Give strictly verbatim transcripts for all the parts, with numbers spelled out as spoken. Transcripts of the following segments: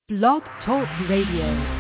Blog Talk Radio.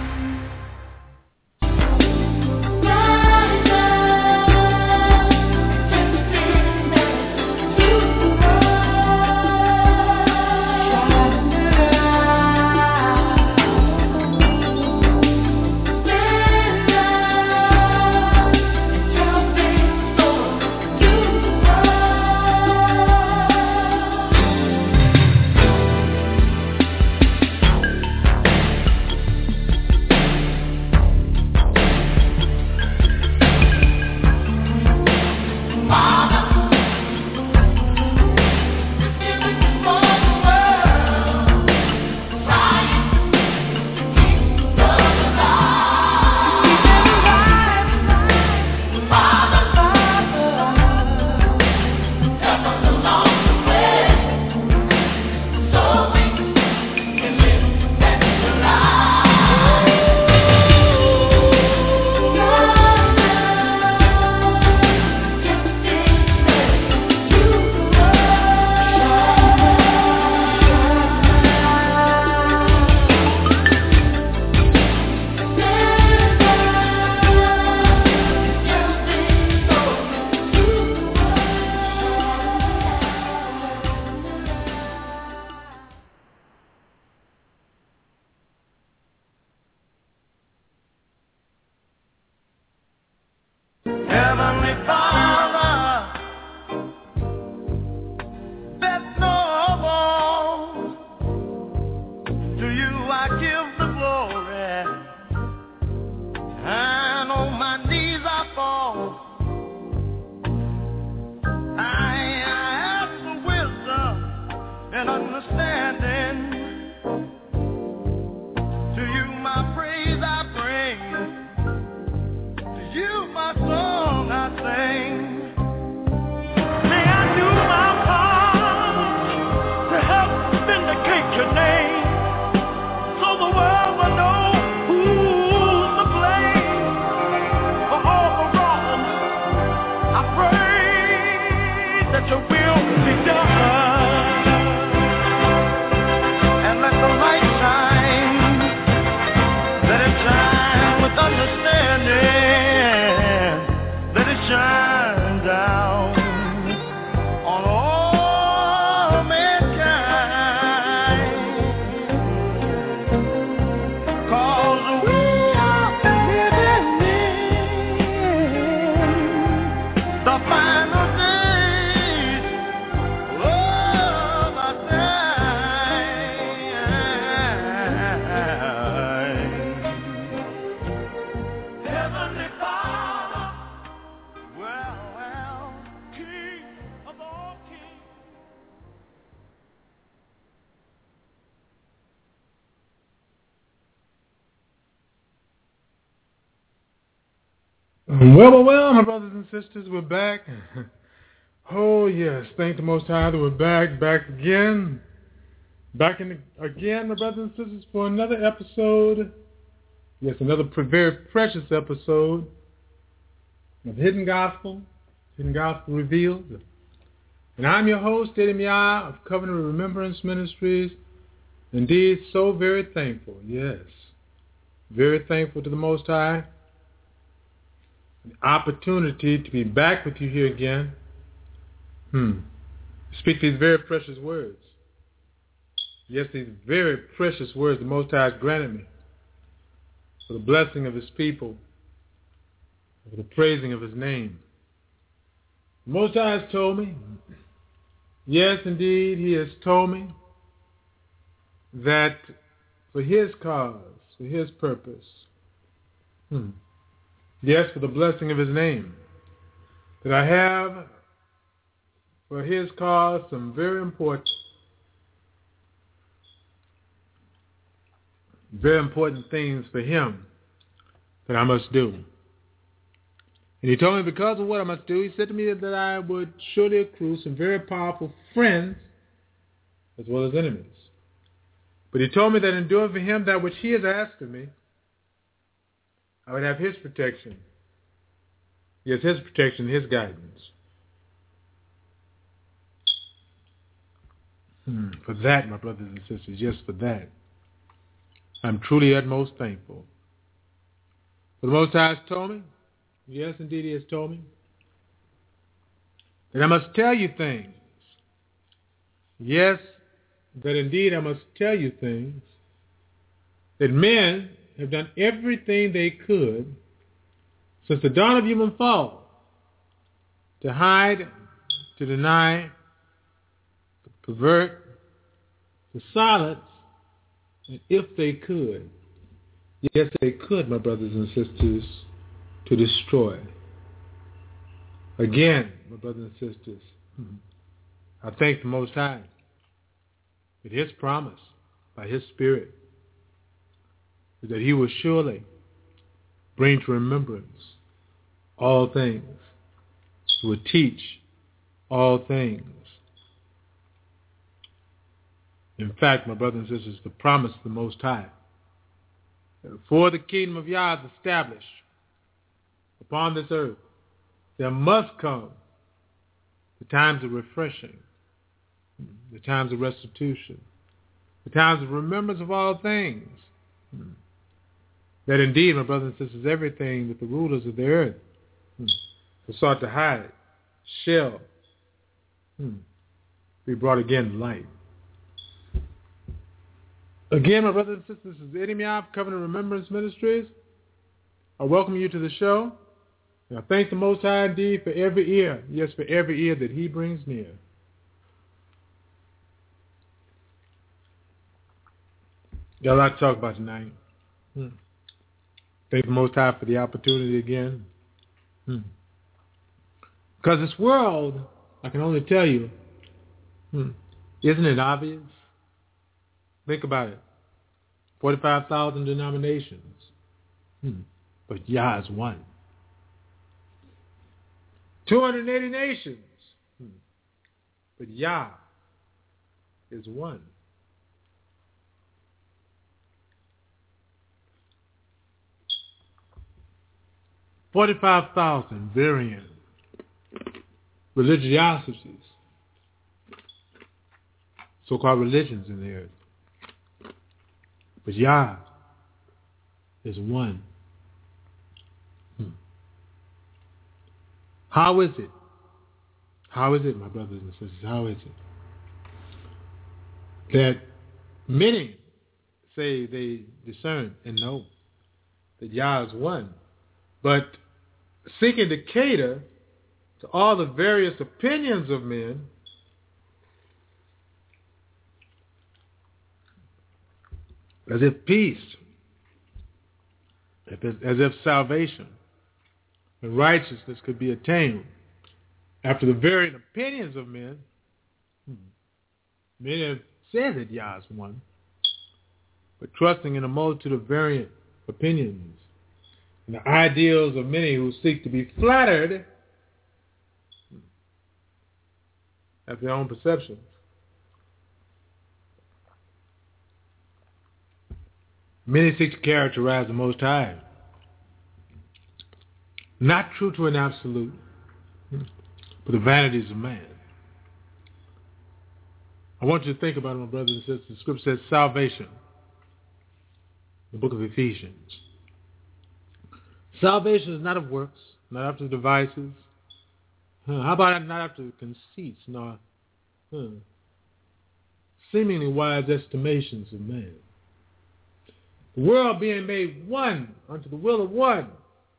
Well, well, well, my brothers and sisters, we're back. Oh, yes, thank the Most High that we're back, back again. Back in the, again, my brothers and sisters, for another episode. Yes, another very precious episode of Hidden Gospel, Hidden Gospel Revealed. And I'm your host, Eddie Mia of Covenant Remembrance Ministries. Indeed, so very thankful, yes, very thankful to the Most High. The opportunity to be back with you here again. Hmm. Speak these very precious words. Yes, these very precious words the Most High has granted me for the blessing of His people, for the praising of His name. The Most High has told me, yes, indeed, He has told me that for His cause, for His purpose, hmm, yes, for the blessing of His name, that I have for His cause some very important, very important things for Him that I must do. And He told me because of what I must do, He said to me that I would surely accrue some very powerful friends as well as enemies. But He told me that in doing for Him that which He has asked of me, I would have His protection. Yes, His protection, His guidance. Hmm, for that, my brothers and sisters, yes, for that. I'm truly at most thankful. For the Most High has told me, yes, indeed He has told me, that I must tell you things. Yes, that indeed I must tell you things, that men have done everything they could since the dawn of human fall to hide, to deny, to pervert, to silence, and if they could, yes, they could, my brothers and sisters, to destroy. Again, my brothers and sisters, I thank the Most High that His promise by His Spirit is that He will surely bring to remembrance all things. He will teach all things. In fact, my brothers and sisters, the promise of the Most High, that before the kingdom of Yah is established upon this earth, there must come the times of refreshing, the times of restitution, the times of remembrance of all things. That indeed, my brothers and sisters, everything that the rulers of the earth have sought to hide shall be brought again to light. Again, my brothers and sisters, this is Eddie Meow, Covenant Remembrance Ministries. I welcome you to the show. And I thank the Most High indeed for every ear, yes, for every ear that He brings near. Got a lot to talk about tonight. Hmm. Thank the Most High for the opportunity again. Hmm. Because this world, I can only tell you, hmm, isn't it obvious? Think about it. forty-five thousand denominations. Hmm. But Yah is one. two hundred eighty nations. Hmm. But Yah is one. forty-five thousand varying religiosities, so-called religions in the earth. But Yah is one. Hmm. How is it? How is it, my brothers and sisters, how is it that many say they discern and know that Yah is one, but seeking to cater to all the various opinions of men, as if peace, as if salvation and righteousness could be attained after the varied opinions of men. Many have said that Yah is one, but trusting in a multitude of variant opinions and the ideals of many who seek to be flattered at their own perceptions. Many seek to characterize the Most High, not true to an absolute, but the vanities of man. I want you to think about it, my brothers and sisters. The scripture says salvation, the book of Ephesians. Salvation is not of works, not after devices. Huh. How about not after conceits, nor huh, seemingly wise estimations of man. The world being made one unto the will of one.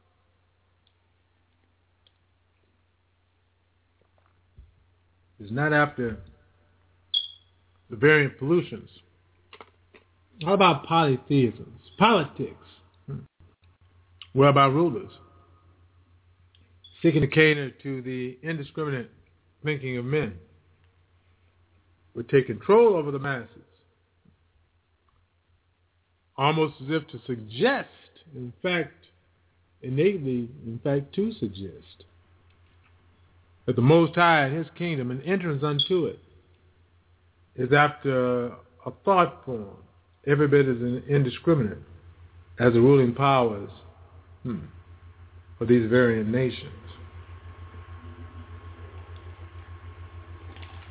Is not after the variant pollutions. How about polytheisms, politics? Hmm. What about rulers seeking to cater to the indiscriminate thinking of men? Would take control over the masses, almost as if to suggest, in fact, innately, in fact, to suggest that the Most High and His kingdom and entrance unto it is after a thought form, every bit as indiscriminate as the ruling powers hmm, of these variant nations.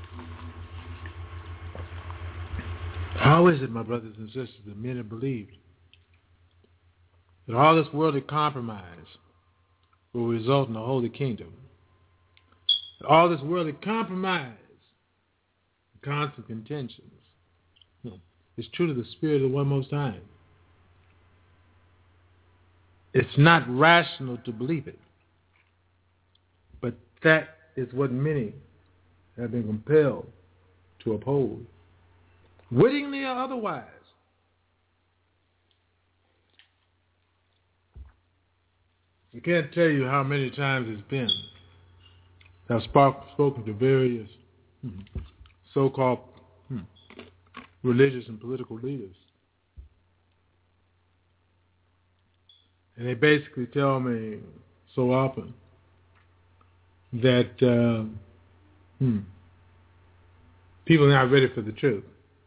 How is it, my brothers and sisters, that men have believed that all this worldly compromise will result in a holy kingdom. That all this worldly compromise, constant contentions, is true to the Spirit of the One Most High. It's not rational to believe it, but that is what many have been compelled to uphold, wittingly or otherwise. I can't tell you how many times it's been I've spark, spoken to various hmm, so-called hmm, religious and political leaders. And they basically tell me so often that uh, hmm, people are not ready for the truth.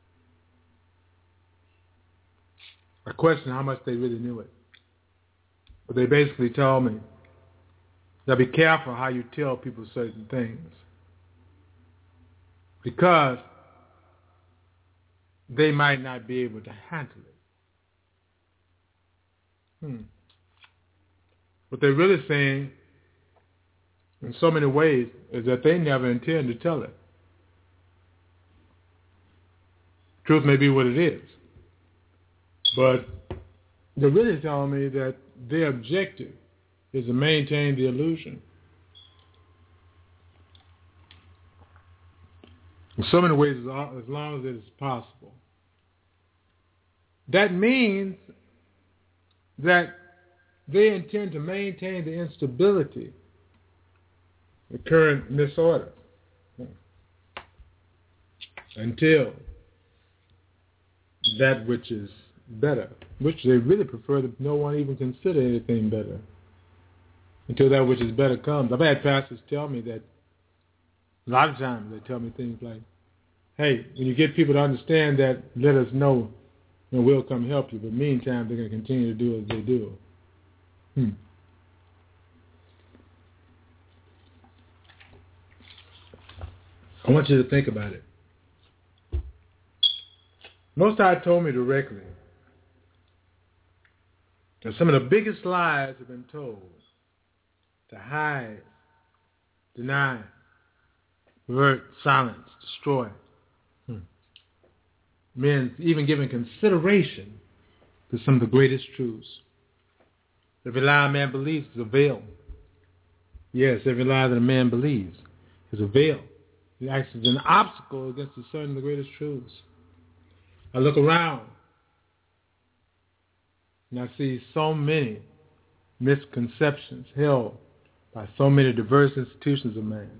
I question how much they really knew it. But they basically tell me that be careful how you tell people certain things, because they might not be able to handle it. Hmm. What they're really saying in so many ways is that they never intend to tell it. Truth may be what it is, but they're really telling me that their objective is to maintain the illusion. In so many ways, as long as it is possible. That means that they intend to maintain the instability, the current disorder, until that which is better, which they really prefer that no one even consider anything better, until that which is better comes. I've had pastors tell me that a lot of times they tell me things like, hey, when you get people to understand that, let us know and we'll come help you. But meantime, they're going to continue to do as they do. Hmm. I want you to think about it. Most High told me directly that some of the biggest lies have been told to hide, deny, pervert, silence, destroy. Hmm. Men even giving consideration to some of the greatest truths. Every lie a man believes is a veil. Yes, every lie that a man believes is a veil. It acts as an obstacle against discerning the greatest truths. I look around and I see so many misconceptions held by so many diverse institutions of man.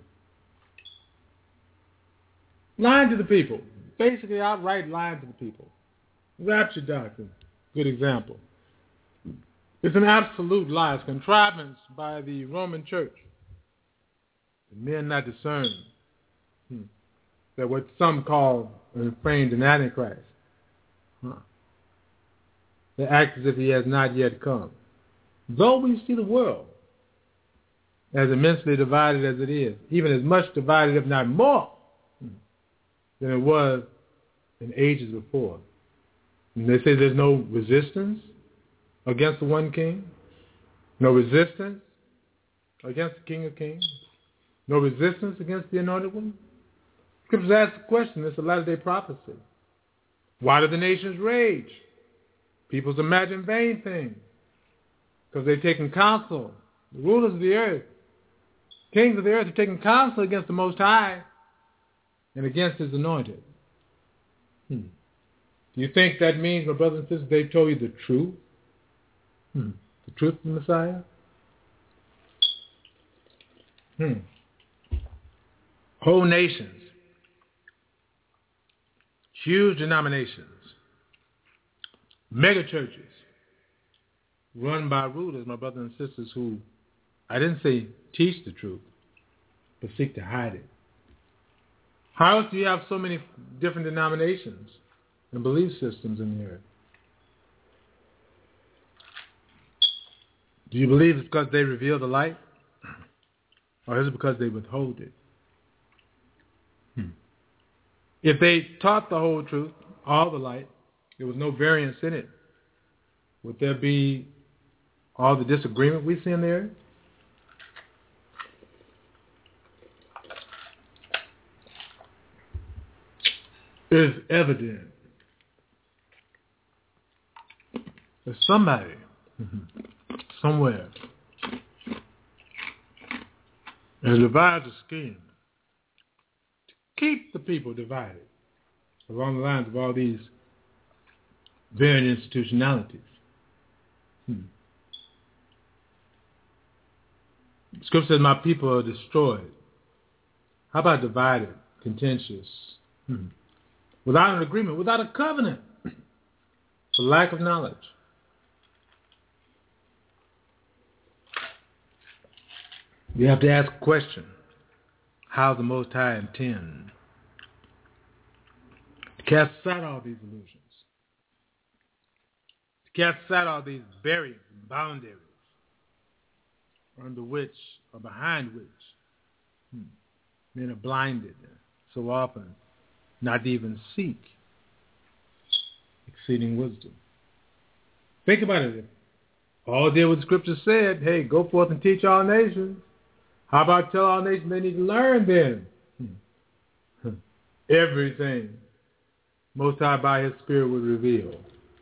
Lying to the people. Basically outright lying to the people. Rapture doctrine, good example. It's an absolute lie. It's contrivance by the Roman Church. Men not discern hmm, that what some call framed an Antichrist. Huh. They act as if he has not yet come. Though we see the world as immensely divided as it is, even as much divided, if not more, than it was in ages before. And they say there's no resistance against the one king, no resistance against the King of Kings, no resistance against the Anointed One. Scriptures ask the question, it's a latter-day prophecy. Why do the nations rage? Peoples imagine vain things because they've taken counsel. The rulers of the earth, kings of the earth, have taken counsel against the Most High and against His anointed. Hmm. Do you think that means, my brothers and sisters, they've told you the truth? Hmm. The truth of the Messiah? Hmm. Whole nations, huge denominations, mega churches, run by rulers, my brothers and sisters, who, I didn't say teach the truth, but seek to hide it. How else do you have so many different denominations and belief systems in the earth? Do you believe it's because they reveal the light? Or is it because they withhold it? Hmm. If they taught the whole truth, all the light, there was no variance in it, would there be all the disagreement we see in there? It is evident that somebody, somewhere, has devised a scheme to keep the people divided along the lines of all these varying institutionalities. Hmm. Scripture says, my people are destroyed. How about divided, contentious, hmm. without an agreement, without a covenant, for lack of knowledge? We have to ask a question. How the Most High intend to cast aside all these illusions, to cast aside all these barriers and boundaries under which or behind which hmm, men are blinded so often, not to even seek exceeding wisdom. Think about it. All did what Scripture said, hey, go forth and teach all nations. How about tell all nations they need to learn then? Hmm. Everything Most High by His Spirit would reveal.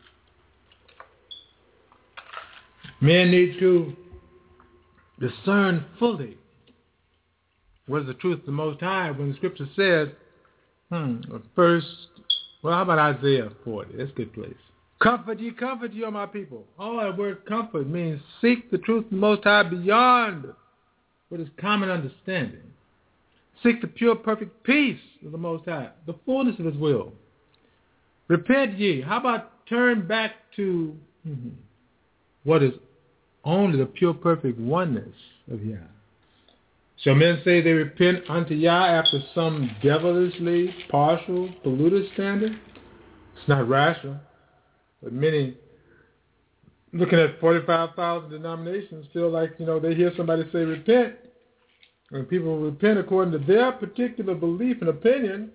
Men need to discern fully what is the truth of the Most High when the Scripture says, hmm, first, well, how about Isaiah forty? That's a good place. Comfort ye, comfort ye, O my people. All that word comfort means seek the truth of the Most High beyond what is common understanding. Seek the pure, perfect peace of the Most High, the fullness of His will. Repent ye. How about turn back to mm-hmm, what is only the pure, perfect oneness of Yah? Shall men say they repent unto Yah after some devilishly partial, polluted standard? It's not rational. But many, looking at forty-five thousand denominations, feel like, you know, they hear somebody say repent. And people repent according to their particular belief and opinion.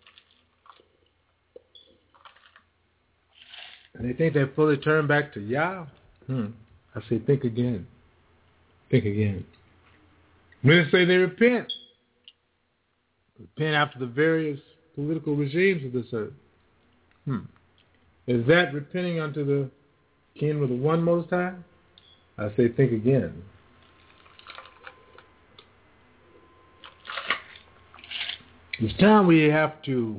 And they think they're fully turned back to Yah. Hmm. I say, think again. Think again. When they say they repent, repent after the various political regimes of this earth. Hmm. Is that repenting unto the kingdom of the one Most High? I say, think again. It's time we have to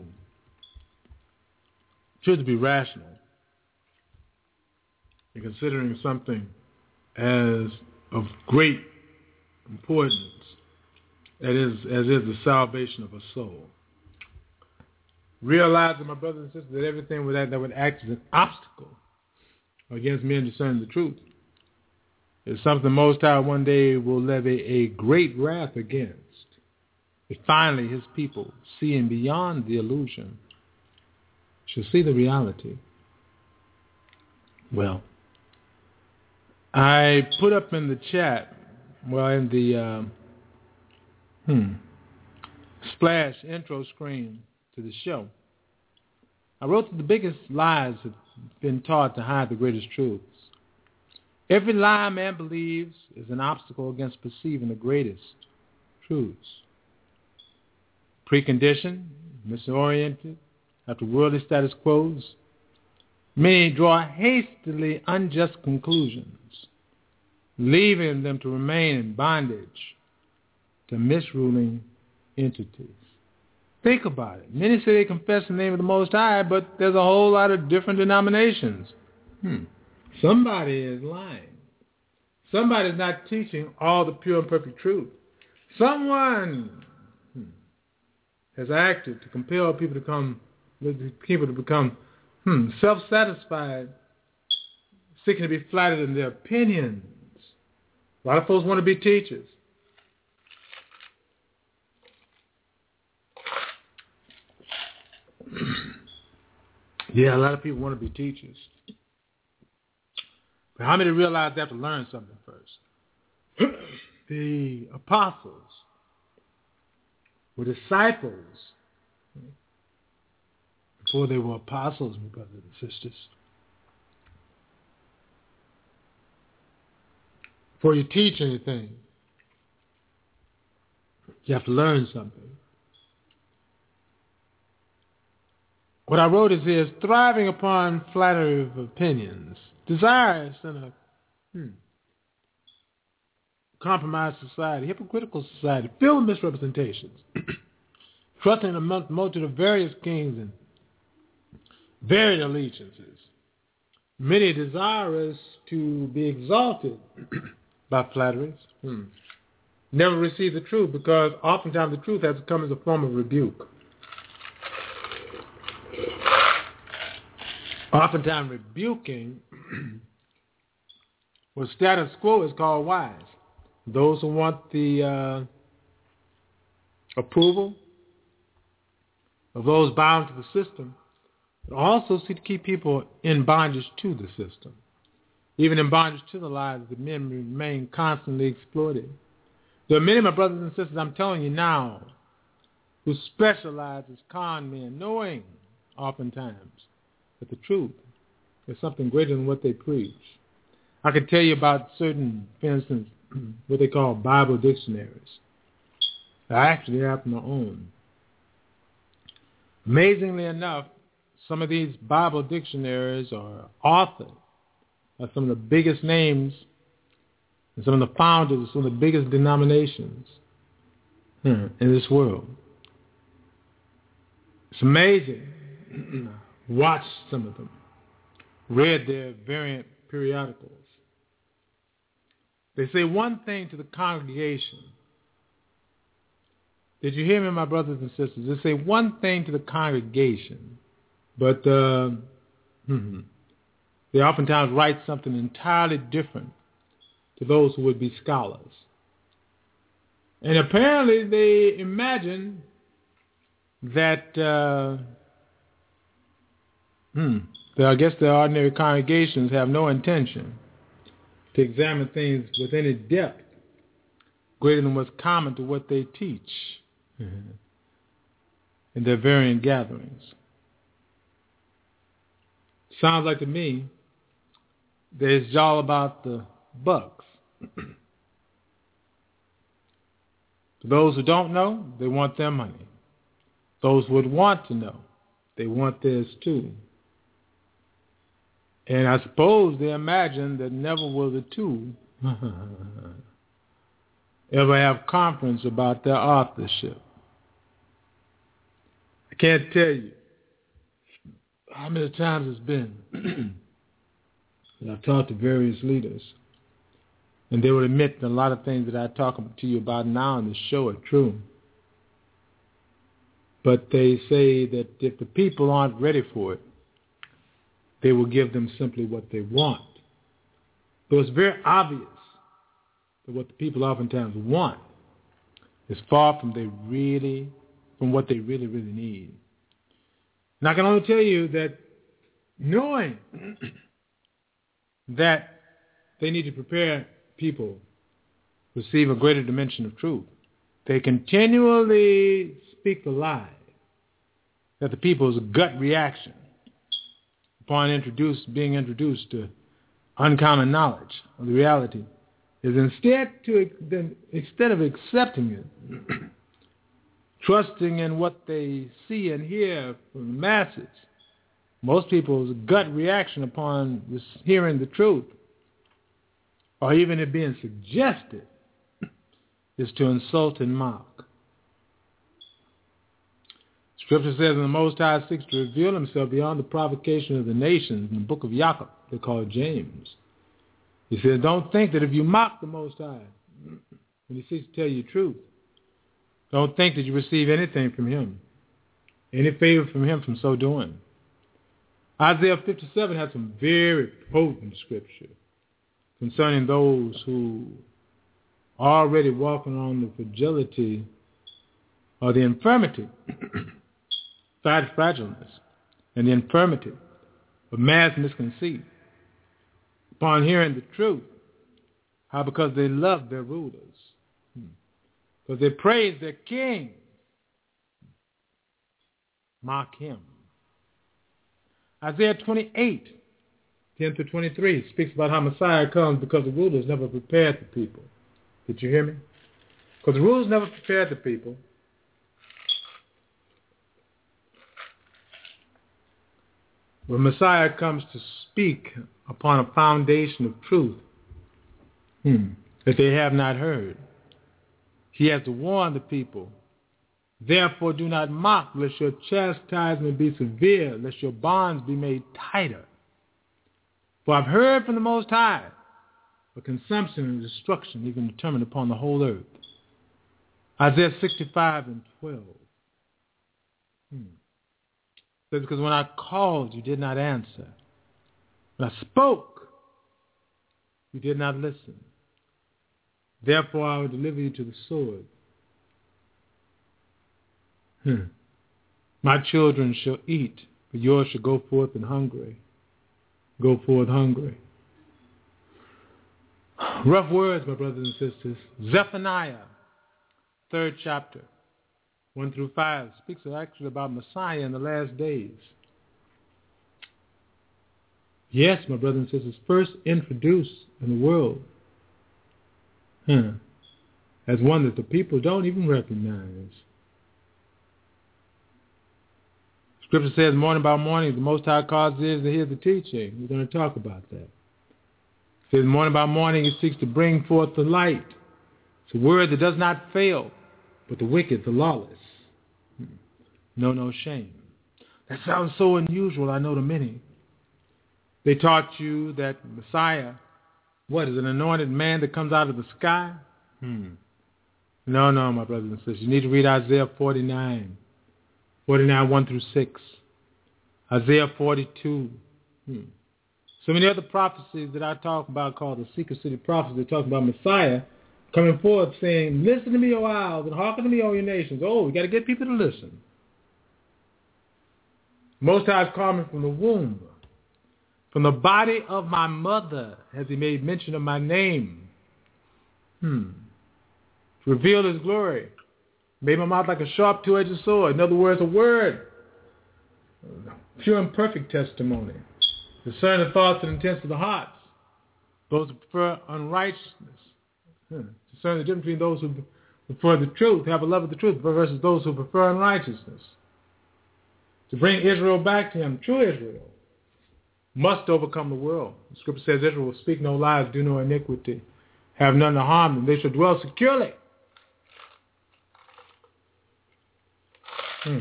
choose to be rational in considering something as of great importance as is, as is the salvation of a soul. Realizing, my brothers and sisters, that everything with that, that would act as an obstacle against men discerning the truth is something Most High one day will levy a great wrath against. If finally His people, seeing beyond the illusion, shall see the reality. Well, I put up in the chat, well, in the um, hmm, splash intro screen to the show, I wrote that the biggest lies have been taught to hide the greatest truths. Every lie man believes is an obstacle against perceiving the greatest truths. Preconditioned, misoriented, after worldly status quos, many draw hastily unjust conclusions, leaving them to remain in bondage to misruling entities. Think about it. Many say they confess the name of the Most High, but there's a whole lot of different denominations. Hmm. Somebody is lying. Somebody's not teaching all the pure and perfect truth. Someone hmm, has acted to compel people to come, people to become hmm, self-satisfied, seeking to be flattered in their opinions. A lot of folks want to be teachers. Yeah, a lot of people want to be teachers. But how many realize they have to learn something first? The apostles were disciples before they were apostles, my brothers and sisters. before you teach anything, you have to learn something. What I wrote is this: thriving upon flattery of opinions, desirous in a hmm, compromised society, hypocritical society, filled with misrepresentations, trusting in a multitude of various kings and varied allegiances, many desirous to be exalted by flatteries, hmm. never receive the truth, because oftentimes the truth has come as a form of rebuke. Oftentimes rebuking what status quo is called wise. Those who want the uh, approval of those bound to the system, but also seek to keep people in bondage to the system, even in bondage to the lives that men remain constantly exploited. There are many of my brothers and sisters, I'm telling you now, who specialize as con men, knowing oftentimes that the truth is something greater than what they preach. I could tell you about certain, for instance, what they call Bible dictionaries. I actually have my own. Amazingly enough, some of these Bible dictionaries are authored by some of the biggest names and some of the founders of some of the biggest denominations in this world. It's amazing. Watched some of them. Read their variant periodicals. They say one thing to the congregation. Did you hear me, my brothers and sisters? They say one thing to the congregation, but uh, they oftentimes write something entirely different to those who would be scholars. And apparently they imagine that, uh, hmm, that I guess the ordinary congregations have no intention to examine things with any depth greater than what's common to what they teach mm-hmm. in their varying gatherings. Sounds like to me that it's all about the bucks. For those who don't know, they want their money. Those who would want to know, they want theirs too. And I suppose they imagine that never will the two ever have conference about their authorship. I can't tell you how many times it's been that I've talked to various leaders, and they would admit that a lot of things that I talk to you about now on the show are true. But they say that if the people aren't ready for it, they will give them simply what they want. So it's very obvious that what the people oftentimes want is far from they really, from what they really, really need. And I can only tell you that knowing that they need to prepare people to receive a greater dimension of truth, they continually speak the lie that the people's gut reaction upon introduced, being introduced to uncommon knowledge of the reality is instead to instead of accepting it, trusting in what they see and hear from the masses. Most people's gut reaction upon this, hearing the truth, or even it being suggested, is to insult and mock. Scripture says, and the Most High seeks to reveal himself beyond the provocation of the nations. In the book of Jacob, they call it James. He says, don't think that if you mock the Most High, when he seeks to tell you truth, don't think that you receive anything from him, any favor from him from so doing. Isaiah fifty-seven has some very potent scripture concerning those who are already walking on the fragility or the infirmity, fragileness, and the infirmity of mass misconceit. Upon hearing the truth, how because they love their rulers, because they praise their king, mock him. Isaiah twenty-eight ten through twenty-three speaks about how Messiah comes because the rulers never prepared the people. Did you hear me? Because the rulers never prepared the people. When Messiah comes to speak upon a foundation of truth hmm, that they have not heard, he has to warn the people. Therefore do not mock, lest your chastisement be severe, lest your bonds be made tighter. For I've heard from the Most High, but consumption and destruction even determined upon the whole earth. Isaiah sixty-five and twelve. Hmm. Says, because when I called, you did not answer. When I spoke, you did not listen. Therefore I will deliver you to the sword. Hmm. My children shall eat, but yours shall go forth and hungry. Go forth hungry. Rough words, my brothers and sisters. Zephaniah, third chapter, one through five, speaks actually about Messiah in the last days. Yes, my brothers and sisters, first introduced in the world hmm, as one that the people don't even recognize. Scripture says, morning by morning, the Most High causes ears to hear the teaching. We're going to talk about that. It says, morning by morning, he seeks to bring forth the light. It's a word that does not fail, but the wicked, the lawless, know no shame. That sounds so unusual, I know to many. They taught you that Messiah, what, is an anointed man that comes out of the sky? Hmm. No, no, my brothers and sisters. You need to read Isaiah forty-nine. forty-nine, one through six. Isaiah forty-two. Hmm. So many other prophecies that I talk about called the Secret City prophecies. They talk about Messiah coming forth saying, listen to me, O isles, and hearken to me, O your nations. Oh, we got to get people to listen. Most High is coming from the womb. From the body of my mother has he made mention of my name. Hmm. To reveal his glory. Made my mouth like a sharp two-edged sword. In other words, a word. Pure and perfect testimony. Discern the thoughts and intents of the hearts. Those who prefer unrighteousness. Hmm. Discern the difference between those who prefer the truth, have a love of the truth, versus those who prefer unrighteousness. To bring Israel back to him, true Israel, must overcome the world. The scripture says Israel will speak no lies, do no iniquity, have none to harm them. They shall dwell securely. Hmm.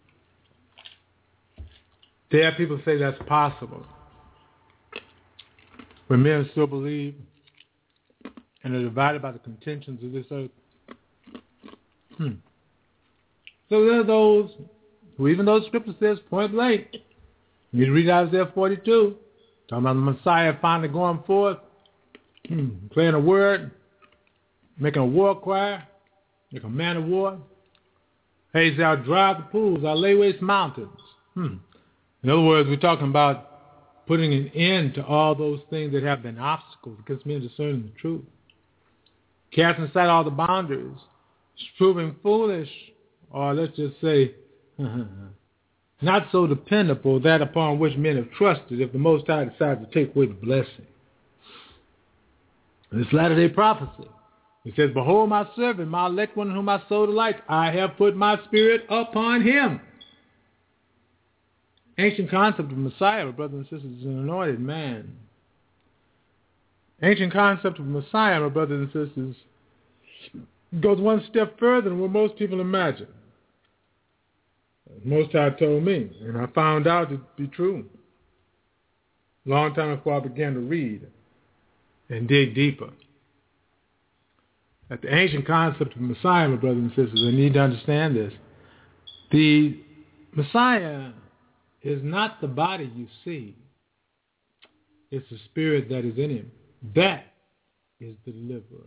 There people say that's possible. When men still believe and are divided by the contentions of this earth. Hmm. So there are those who, even though the scripture says point blank, you need to read Isaiah forty-two, talking about the Messiah finally going forth, playing a word, making a war cry, making a man of war. Hey, he said, I'll drive the pools, I'll lay waste mountains. Hmm. In other words, we're talking about putting an end to all those things that have been obstacles against men discerning the truth. Casting aside all the boundaries, proving foolish, or let's just say, not so dependable, that upon which men have trusted if the Most High decides to take away the blessing. This latter-day prophecy, it says, behold my servant, my elect one in whom my soul delights. I have put my spirit upon him. Ancient concept of Messiah, my brothers and sisters, is an anointed man. Ancient concept of Messiah, my brothers and sisters, goes one step further than what most people imagine. Most High told me, and I found out it to be true. A long time before I began to read and dig deeper. That the ancient concept of Messiah, my brothers and sisters, I need to understand this. The Messiah is not the body you see. It's the spirit that is in him. That is the deliverer.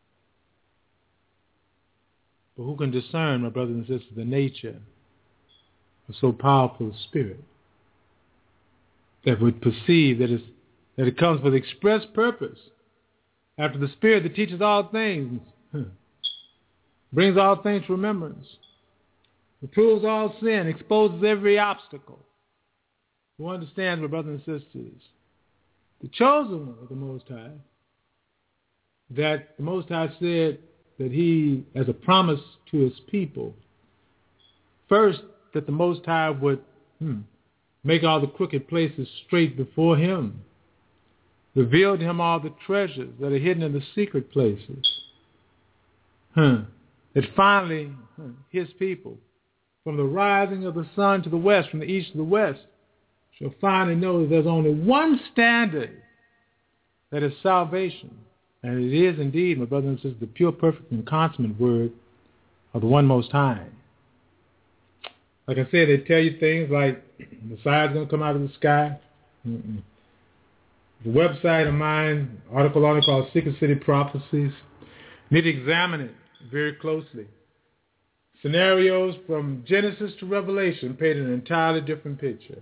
But who can discern, my brothers and sisters, the nature of so powerful a spirit that would perceive that, it's, that it comes for the express purpose after the spirit that teaches all things, brings all things to remembrance, reproves all sin, exposes every obstacle. Who understands, my brothers and sisters, the chosen one of the Most High, that the Most High said that he, as a promise to his people, first, that the Most High would hmm, make all the crooked places straight before him, reveal to him all the treasures that are hidden in the secret places. Hmm. That finally, hmm, his people, from the rising of the sun to the west, from the east to the west, shall finally know that there's only one standard, that is salvation. And it is indeed, my brothers and sisters, the pure, perfect, and consummate word of the one Most High. Like I said, they tell you things like Messiah's going to come out of the sky. Mm-mm. The website of mine, article on it called Secret City Prophecies. You need to examine it very closely. Scenarios from Genesis to Revelation paint an entirely different picture.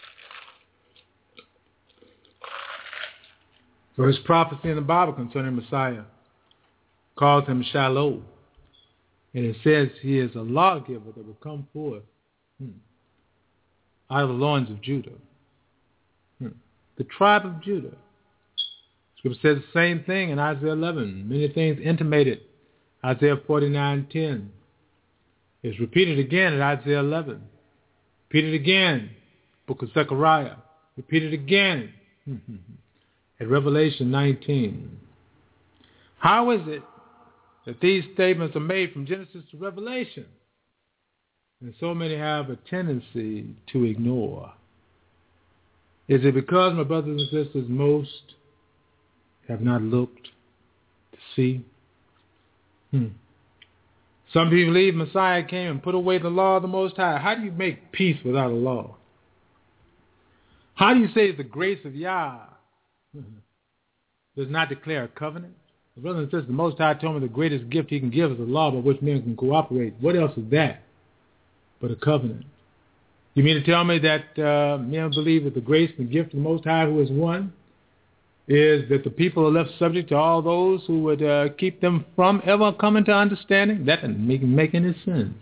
So his prophecy in the Bible concerning Messiah calls him Shiloh. And it says he is a lawgiver that will come forth hmm, out of the loins of Judah. Hmm. The tribe of Judah. Scripture says the same thing in Isaiah eleven. Many things intimated. Isaiah forty-nine ten. It's repeated again in Isaiah eleven. Repeated again, book of Zechariah. Repeated again at Revelation nineteen. How is it that these statements are made from Genesis to Revelation, and so many have a tendency to ignore? Is it because, my brothers and sisters, most have not looked to see? Hmm. Some people believe Messiah came and put away the law of the Most High. How do you make peace without a law? How do you say that the grace of Yah does not declare a covenant? Brothers and sisters, the Most High told me the greatest gift he can give is a law by which men can cooperate. What else is that but a covenant? You mean to tell me that uh, men believe that the grace and the gift of the Most High, who is one, is that the people are left subject to all those who would uh, keep them from ever coming to understanding? That doesn't make, make any sense.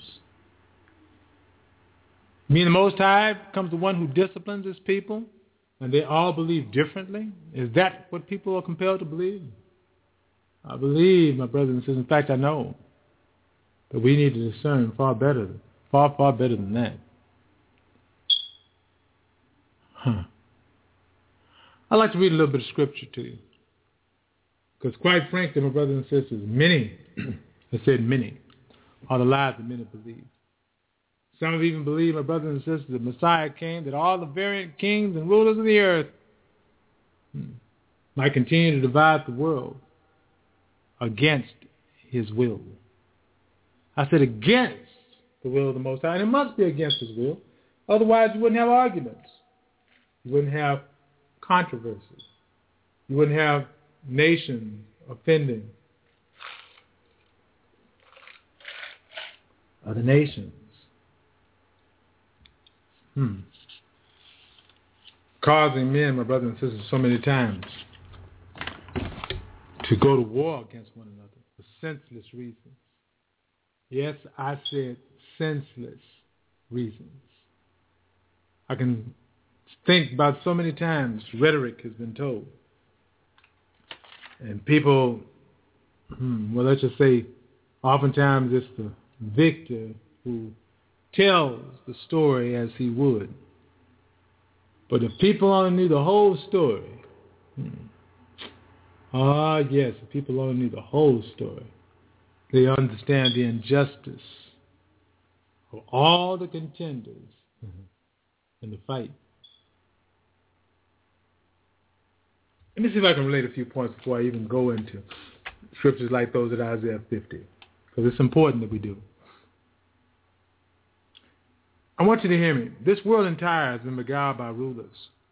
You mean the Most High becomes the one who disciplines his people, and they all believe differently? Is that what people are compelled to believe? I believe, my brothers and sisters, in fact, I know that we need to discern far better, far, far better than that. Huh. I'd like to read a little bit of scripture to you. Because quite frankly, my brothers and sisters, many, I said many, are the lies that many believe. Some have even believed, my brothers and sisters, that Messiah came, that all the variant kings and rulers of the earth hmm, might continue to divide the world against his will. I said against the will of the Most High, and it must be against his will. Otherwise, you wouldn't have arguments. You wouldn't have controversy. You wouldn't have nations offending other nations. Hmm. Causing men, my brothers and sisters, so many times to go to war against one another for senseless reasons. Yes, I said senseless reasons. I can think about so many times rhetoric has been told. And people, well, let's just say, oftentimes it's the victor who tells the story as he would. But if people only knew the whole story, hmm, ah, yes, if people only knew the whole story, they understand the injustice of all the contenders in the fight. Let me see if I can relate a few points before I even go into scriptures like those at Isaiah fifty, because it's important that we do. I want you to hear me. This world entire has been beguiled by rulers.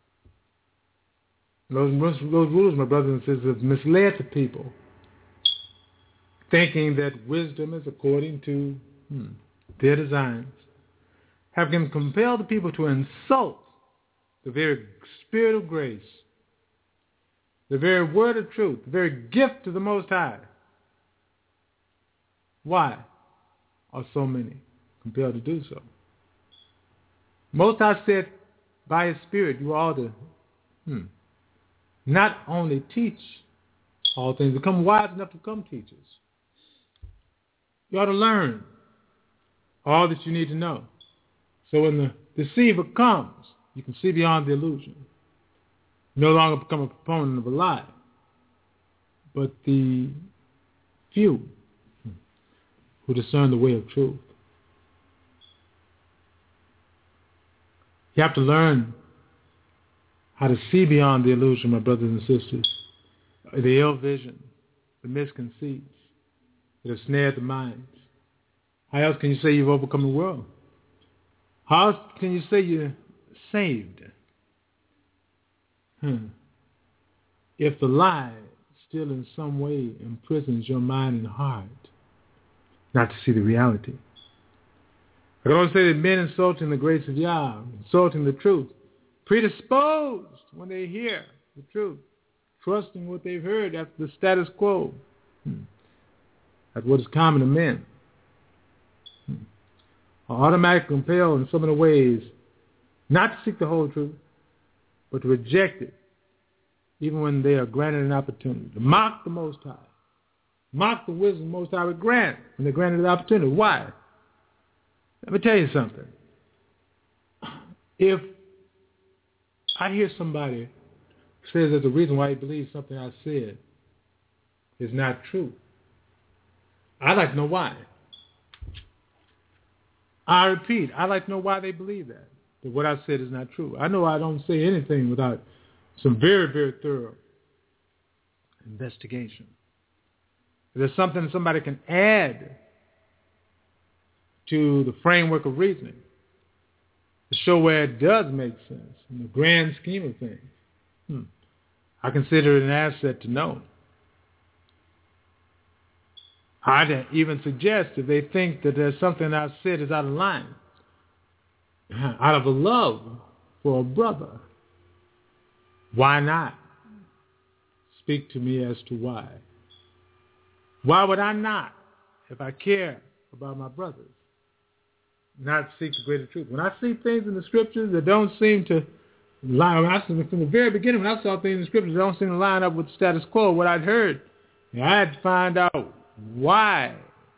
Those, those rulers, my brothers and sisters, have misled the people, thinking that wisdom is according to hmm, their designs, have compelled the people to insult the very spirit of grace, the very word of truth, the very gift of the Most High. Why are so many compelled to do so? Most High said, by his Spirit, you ought to hmm, not only teach all things, become wise enough to become teachers. You ought to learn all that you need to know. So when the deceiver comes, you can see beyond the illusion. You no longer become a proponent of a lie, but the few who discern the way of truth. You have to learn how to see beyond the illusion, my brothers and sisters, the ill vision, the misconceits that have snared the minds. How else can you say you've overcome the world? How else can you say you're saved? Hmm. If the lie still in some way imprisons your mind and heart, not to see the reality. I can only say that men insulting the grace of Yah, insulting the truth, predisposed when they hear the truth, trusting what they've heard after the status quo, hmm. at what is common to men, hmm. are automatically compelled in so many ways not to seek the whole truth, but to reject it, even when they are granted an opportunity to mock the Most High, mock the wisdom the Most High would grant when they're granted the opportunity. Why? Let me tell you something. If I hear somebody says there's a reason why he believes something I said is not true, I'd like to know why. I repeat, I'd like to know why they believe that, that what I said is not true. I know I don't say anything without some very, very thorough investigation. If there's something somebody can add to the framework of reasoning to show where it does make sense in the grand scheme of things, hmm, I consider it an asset to know. I'd even suggest if they think that there's something I said is out of line, out of a love for a brother, why not speak to me as to why? Why would I not, if I care about my brothers, not seek the greater truth? When I see things in the scriptures that don't seem to line up, from the very beginning when I saw things in the scriptures that don't seem to line up with the status quo, what I'd heard, I had to find out why.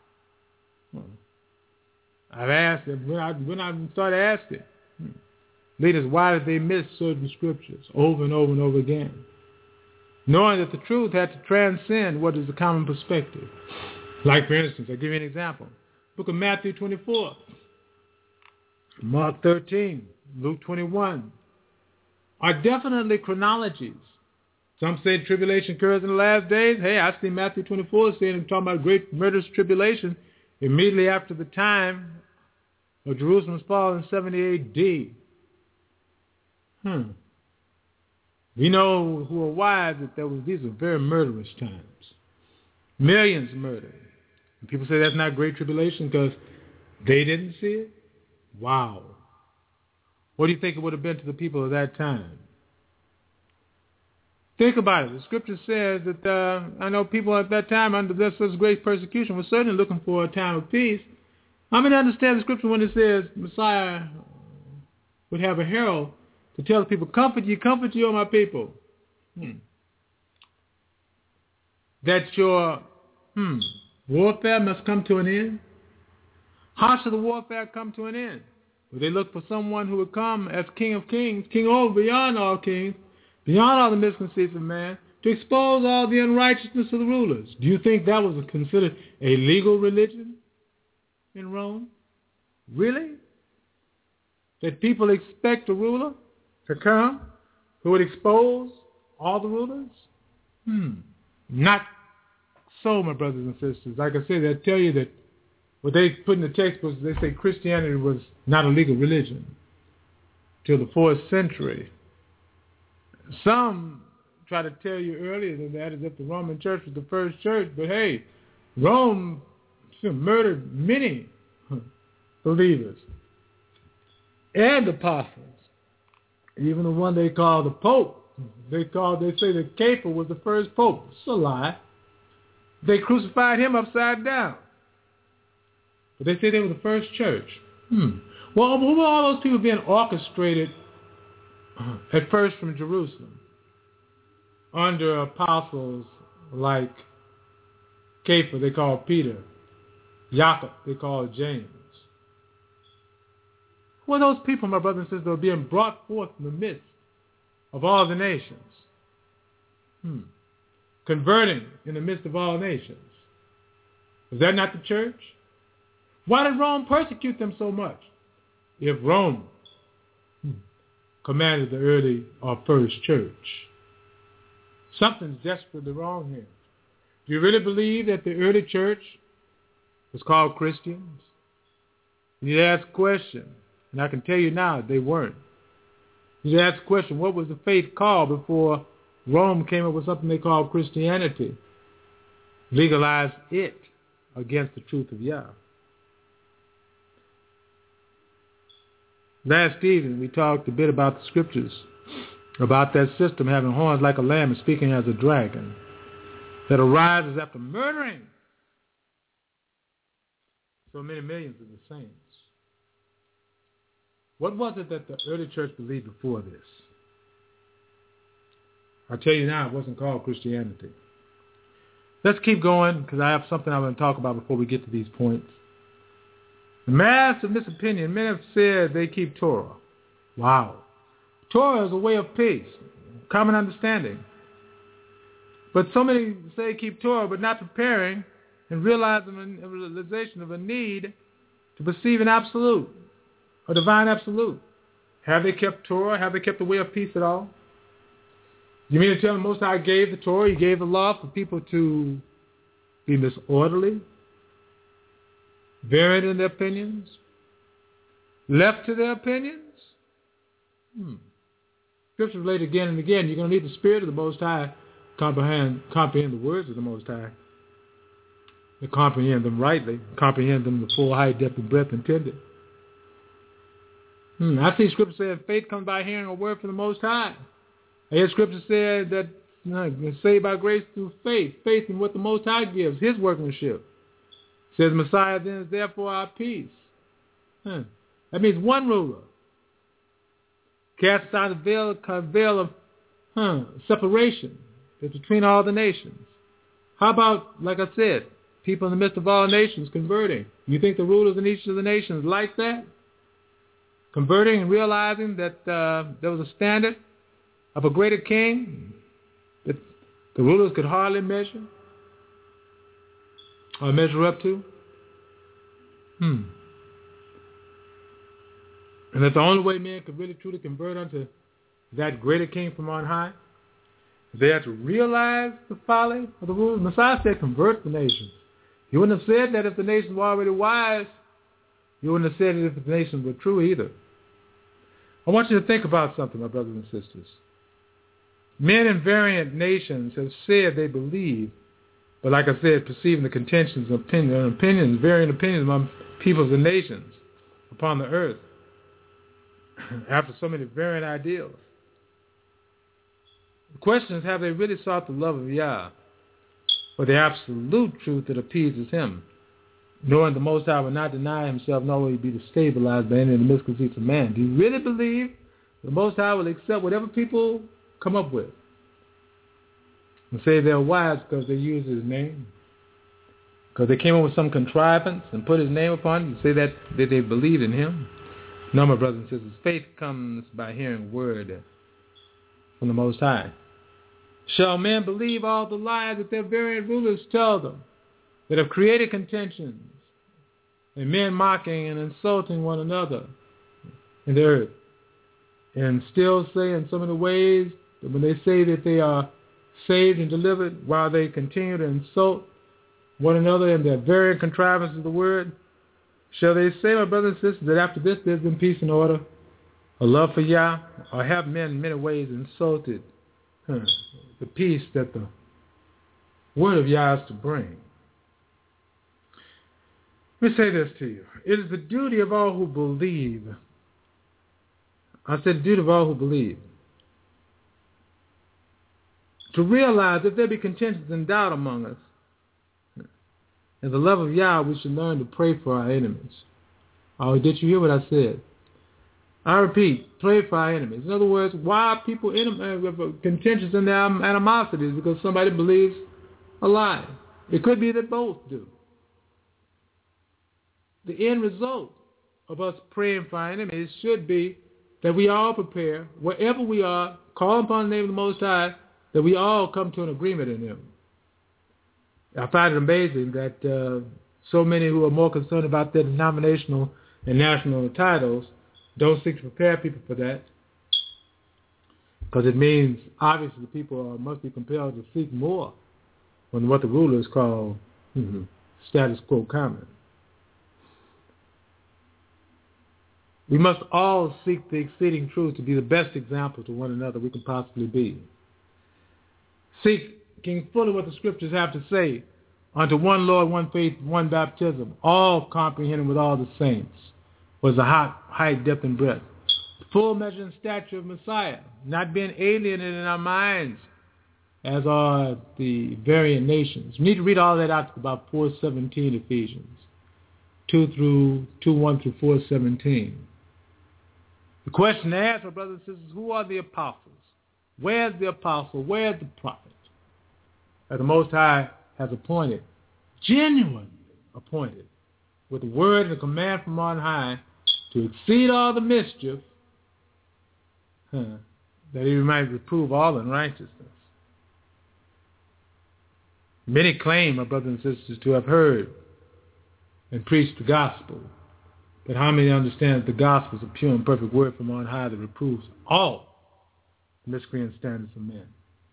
I've asked them, when I, when I started asking leaders, why did they miss certain scriptures over and over and over again? Knowing that the truth had to transcend what is the common perspective. Like, for instance, I'll give you an example. Book of Matthew twenty-four, Mark thirteen, Luke twenty-one are definitely chronologies. Some say tribulation occurs in the last days. Hey, I see Matthew twenty-four saying, talking about great murderous tribulation immediately after the time of Jerusalem's fall in seventy A D. Hmm. We know who are wise that there was, these are very murderous times. Millions murdered. And people say that's not great tribulation because they didn't see it? Wow. What do you think it would have been to the people of that time? Think about it. The scripture says that, uh, I know people at that time under this such great persecution were certainly looking for a time of peace. How many understand the scripture when it says Messiah would have a herald to tell the people, comfort ye, comfort ye, O my people. Hmm. That your hmm, warfare must come to an end? How should the warfare come to an end? Would they look for someone who would come as King of Kings, King over beyond all kings, beyond all the misconceits of man, to expose all the unrighteousness of the rulers? Do you think that was considered a legal religion in Rome? Really? That people expect a ruler to come who would expose all the rulers? Hmm. Not so, my brothers and sisters. Like I said, they tell you that what they put in the textbooks, they say Christianity was not a legal religion till the fourth century. Some try to tell you earlier than that as if the Roman church was the first church, but hey, Rome murdered many believers and apostles. Even the one they call the Pope, they call, they say that Kepha was the first Pope. It's a lie. They crucified him upside down. But they say they were the first church. Hmm. Well, who were all those people being orchestrated at first from Jerusalem? under apostles like Kepha, they called Peter. Jacob, they called James. Who are those people, my brothers and sisters, that are being brought forth in the midst of all the nations? Hmm. Converting in the midst of all nations. Is that not the church? Why did Rome persecute them so much? If Rome hmm, commanded the early or first church. Something's desperately wrong here. Do you really believe that the early church was called Christians? You ask a question, and I can tell you now they weren't. You ask a question, what was the faith called before Rome came up with something they called Christianity? Legalized it against the truth of Yah. Last evening we talked a bit about the scriptures, about that system having horns like a lamb and speaking as a dragon, that arises after murdering so many millions of the saints. What was it that the early church believed before this? I'll tell you now, it wasn't called Christianity. Let's keep going, because I have something I want to talk about before we get to these points. The massive misopinion, men have said they keep Torah. Wow. Torah is a way of peace, common understanding. But so many say keep Torah, but not preparing and realizing a realization of a need to perceive an absolute, a divine absolute. Have they kept Torah? Have they kept the way of peace at all? You mean to tell them Most High gave the Torah, He gave the law for people to be disorderly, varied in their opinions, left to their opinions? Hmm. Scripture related again and again, you're going to need the Spirit of the Most High to comprehend, comprehend the words of the Most High. To comprehend them rightly, comprehend them the full height, depth, and breadth intended. Hmm. I see Scripture saying faith comes by hearing a word from the Most High. I hear Scripture said that you know, you're saved by grace through faith, faith in what the Most High gives, His workmanship. It says Messiah then is therefore our peace. Hmm. That means one ruler. Cast aside the veil, veil of huh, separation that's between all the nations. How about, like I said, people in the midst of all nations converting? You think the rulers in each of the nations like that? Converting and realizing that uh, there was a standard of a greater king that the rulers could hardly measure or measure up to? Hmm. And that the only way men could really truly convert unto that greater king from on high, they had to realize the folly of the rulers. Messiah said, convert the nations. He wouldn't have said that if the nations were already wise. He wouldn't have said it if the nations were true either. I want you to think about something, my brothers and sisters. Men in variant nations have said they believe, but like I said, perceiving the contentions and opinions, opinions, varying opinions among peoples and nations upon the earth after so many variant ideals. The question is, have they really sought the love of Yah or the absolute truth that appeases Him, knowing the Most High will not deny Himself, nor will He be destabilized by any of the misconceits of man? Do you really believe the Most High will accept whatever people come up with and say they're wise because they use His name? Because they came up with some contrivance and put His name upon it, you say that, that they believe in Him? No, my brothers and sisters, faith comes by hearing word from the Most High. Shall men believe all the lies that their variant rulers tell them, that have created contentions and men mocking and insulting one another in the earth, and still say in some of the ways that when they say that they are saved and delivered, while they continue to insult one another in their variant contrivances of the word? Shall they say, my brothers and sisters, that after this there's been peace and order, a love for Yah, or have men in many ways insulted huh, the peace that the word of Yah is to bring? Let me say this to you. It is the duty of all who believe. I said the duty of all who believe to realize if there be contentions and doubt among us, in the love of Yah, we should learn to pray for our enemies. Oh, did you hear what I said? I repeat, pray for our enemies. In other words, why are people in, contentious in their animosities? Because somebody believes a lie. It could be that both do. The end result of us praying for our enemies should be that we all prepare, wherever we are, call upon the name of the Most High, that we all come to an agreement in Him. I find it amazing that uh, so many who are more concerned about their denominational and national titles don't seek to prepare people for that, because it means obviously the people are, must be compelled to seek more on what the rulers call mm-hmm, status quo common. We must all seek the exceeding truth to be the best example to one another we can possibly be. Seeking fully what the Scriptures have to say, unto one Lord, one faith, one baptism, all comprehending with all the saints, was the height, depth, and breadth. Full measure and stature of Messiah, not being alienated in our minds, as are the variant nations. We need to read all that out to about four seventeen Ephesians, two through two one through four seventeen. The question to ask, my brothers and sisters, who are the apostles? Where's the apostle? Where's the prophet? That the Most High has appointed, genuinely appointed, with the word and the command from on high, to exceed all the mischief, huh, that He might reprove all unrighteousness. Many claim, my brothers and sisters, to have heard and preached the gospel. But how many understand that the gospel is a pure and perfect word from on high that reproves all the miscreant standards of men?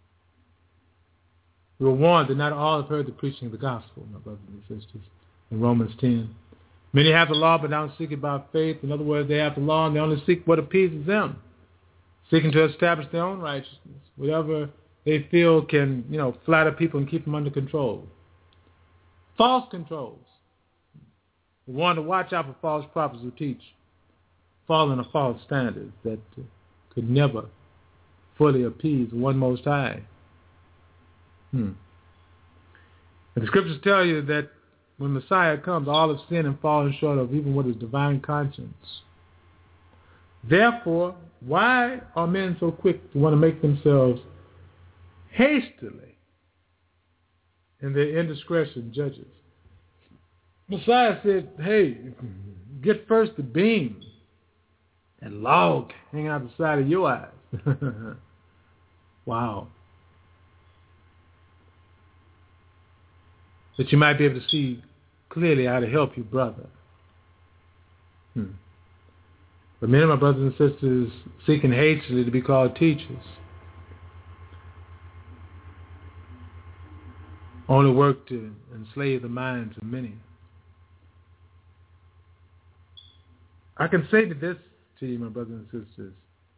We were warned that not all have heard the preaching of the gospel, my brothers and sisters, in Romans ten. Many have the law but don't seek it by faith. In other words, they have the law and they only seek what appeases them, seeking to establish their own righteousness, whatever they feel can, you know, flatter people and keep them under control. False controls. We want to watch out for false prophets who teach following a false standard that uh, could never fully appease the one Most High. Hmm. And the Scriptures tell you that when Messiah comes, all have sinned and fallen short of even what is divine conscience. Therefore, why are men so quick to want to make themselves hastily in their indiscretion judges? Messiah said, hey, get first the beam and log hang out the side of your eyes. Wow. That you might be able to see clearly how to help your brother. Hmm. But many of my brothers and sisters seeking hastily to be called teachers only work to enslave the minds of many. I can say to this to you, my brothers and sisters,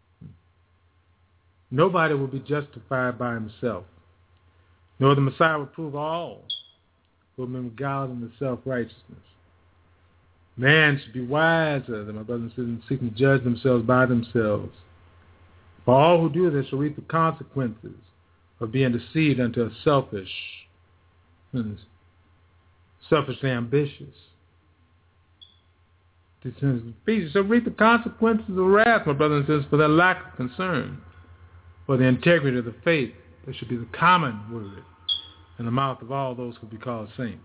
nobody will be justified by himself, nor the Messiah will prove all who have been beguiled into self-righteousness. Man should be wiser than my brothers and sisters, seeking to judge themselves by themselves. For all who do this shall reap the consequences of being deceived into a selfish, selfishly ambitious. Ephesians shall reap the consequences of wrath, my brothers and sisters, for their lack of concern for the integrity of the faith that should be the common word in the mouth of all those who be called saints.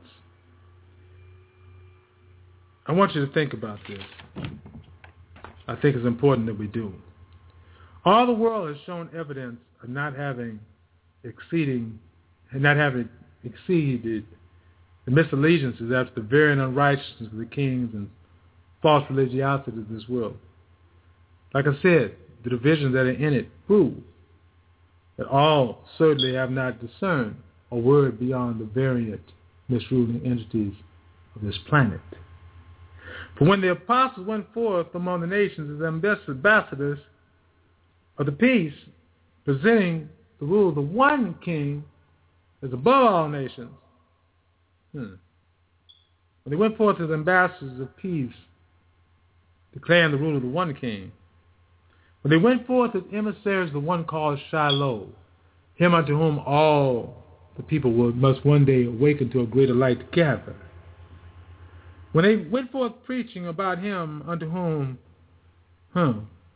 I want you to think about this. I think it's important that we do. All the world has shown evidence of not having exceeding, not having exceeded the misallegiances after the varying unrighteousness of the kings and false religiosity of this world. Like I said, the divisions that are in it prove that all certainly have not discerned a word beyond the variant misruling entities of this planet. For when the apostles went forth among the nations as ambassadors of the peace, presenting the rule of the one king as above all nations, hmm. when they went forth as ambassadors of peace, declaring the rule of the one king, when they went forth as emissaries of the one called Shiloh, him unto whom all the people will, must one day awaken to a greater light together. When they went forth preaching about him unto whom huh,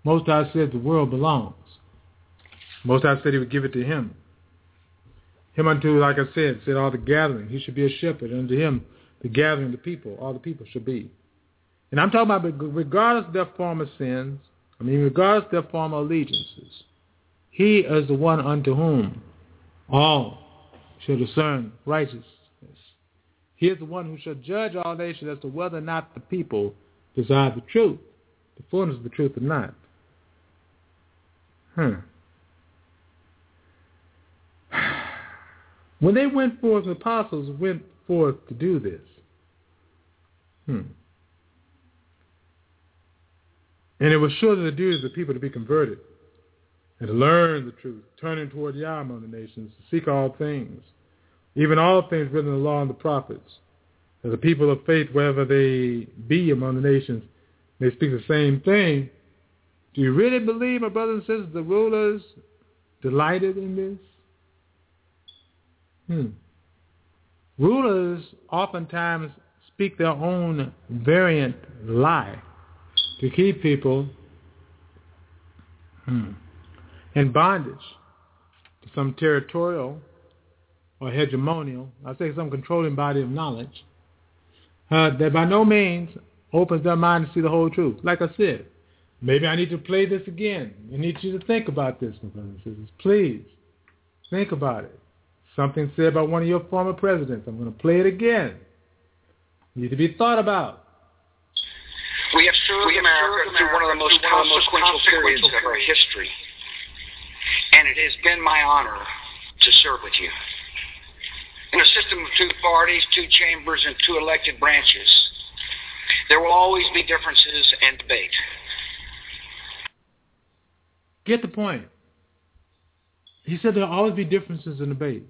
Most High said the world belongs. Most High said he would give it to him. Him unto, like I said, said all the gathering. He should be a shepherd. And unto him, the gathering of the people, all the people should be. And I'm talking about regardless of their former sins, I mean, regardless of their former allegiances, he is the one unto whom all shall discern righteousness. He is the one who shall judge all nations as to whether or not the people desire the truth, the fullness of the truth or not. Hmm. When they went forth, the apostles went forth to do this. Hmm. And it was surely the duty of the people to be converted and to learn the truth, turning toward Yah among the nations, to seek all things, even all things written in the law and the prophets, as the people of faith, wherever they be among the nations, may speak the same thing. Do you really believe, my brothers and sisters, the rulers delighted in this? Hmm. Rulers oftentimes speak their own variant lie to keep people hmm, in bondage to some territorial or hegemonial, I say some controlling body of knowledge, uh, that by no means opens their mind to see the whole truth. Like I said, maybe I need to play this again. I need you to think about this, my brothers and sisters. Please, think about it. Something said about one of your former presidents. I'm going to play it again. It needs to be thought about. We have served we have America served through one of the most consequential periods of our history, and it has been my honor to serve with you. In a system of two parties, two chambers, and two elected branches, there will always be differences and debate. Get the point. He said there will always be differences in debate.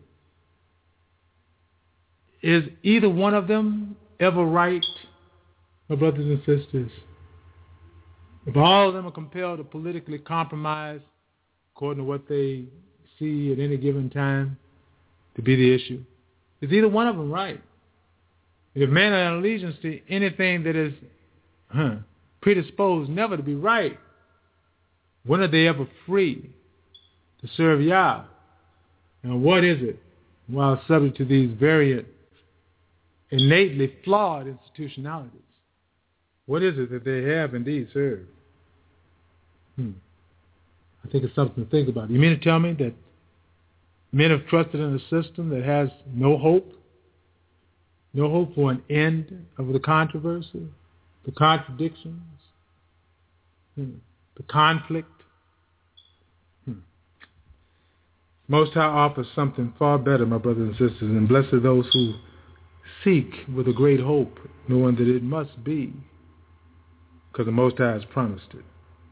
Is either one of them ever right, my brothers and sisters? If all of them are compelled to politically compromise according to what they see at any given time to be the issue, is either one of them right? If man has allegiance to anything that is huh, predisposed never to be right, when are they ever free to serve Yah? And what is it, while subject to these variant, innately flawed institutionalities? What is it that they have indeed served? Hmm. I think it's something to think about. You mean to tell me that men have trusted in a system that has no hope? No hope for an end of the controversy, the contradictions, hmm. the conflict? Hmm. Most High offers something far better, my brothers and sisters, and blessed are those who seek with a great hope, knowing that it must be, because the Most High has promised it.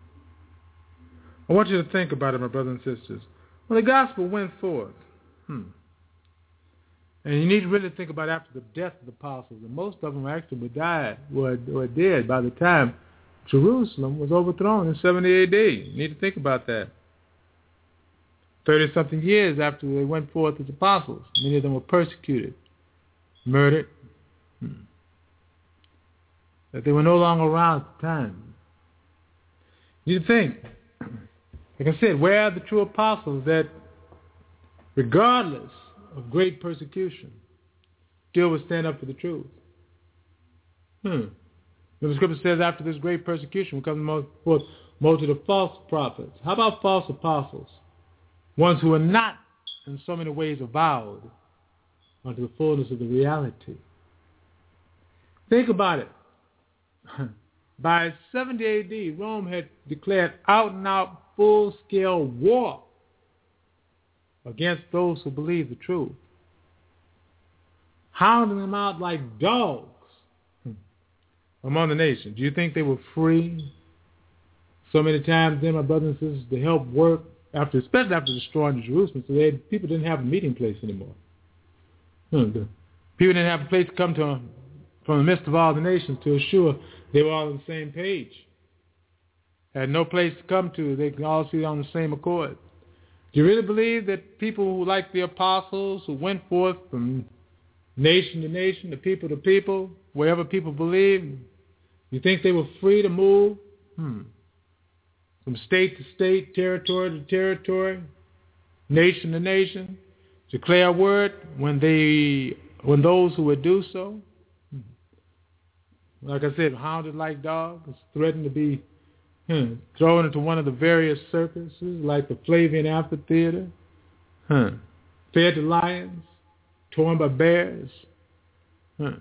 I want you to think about it, my brothers and sisters. When the gospel went forth, hmm, and you need to really think about after the death of the apostles, and most of them actually were died, were, were dead by the time Jerusalem was overthrown in seventy A D. You need to think about that. Thirty-something years after they went forth as apostles, many of them were persecuted, murdered, hmm. that they were no longer around at the time. You need to think, like I said, where are the true apostles that, regardless of great persecution, still would stand up for the truth? Hmm. The scripture says after this great persecution will come forth multitude of false prophets. How about false apostles? Ones who are not in so many ways avowed unto the fullness of the reality. Think about it. By seventy A D, Rome had declared out-and-out full-scale war against those who believe the truth, hounding them out like dogs among the nations. Do you think they were free so many times then, my brothers and sisters, to help work, after, especially after destroying Jerusalem, so they had, people didn't have a meeting place anymore. Hmm, the, people didn't have a place to come to from the midst of all the nations to assure they were all on the same page. Had no place to come to. They could all see on the same accord. Do you really believe that people who, like the apostles, who went forth from nation to nation, to people to people, wherever people believed, you think they were free to move? Hmm. from state to state, territory to territory, nation to nation, declare a word when they, when those who would do so, like I said, hounded like dogs, threatened to be hmm, thrown into one of the various circuses, like the Flavian Amphitheater, huh, fed to lions, torn by bears, huh,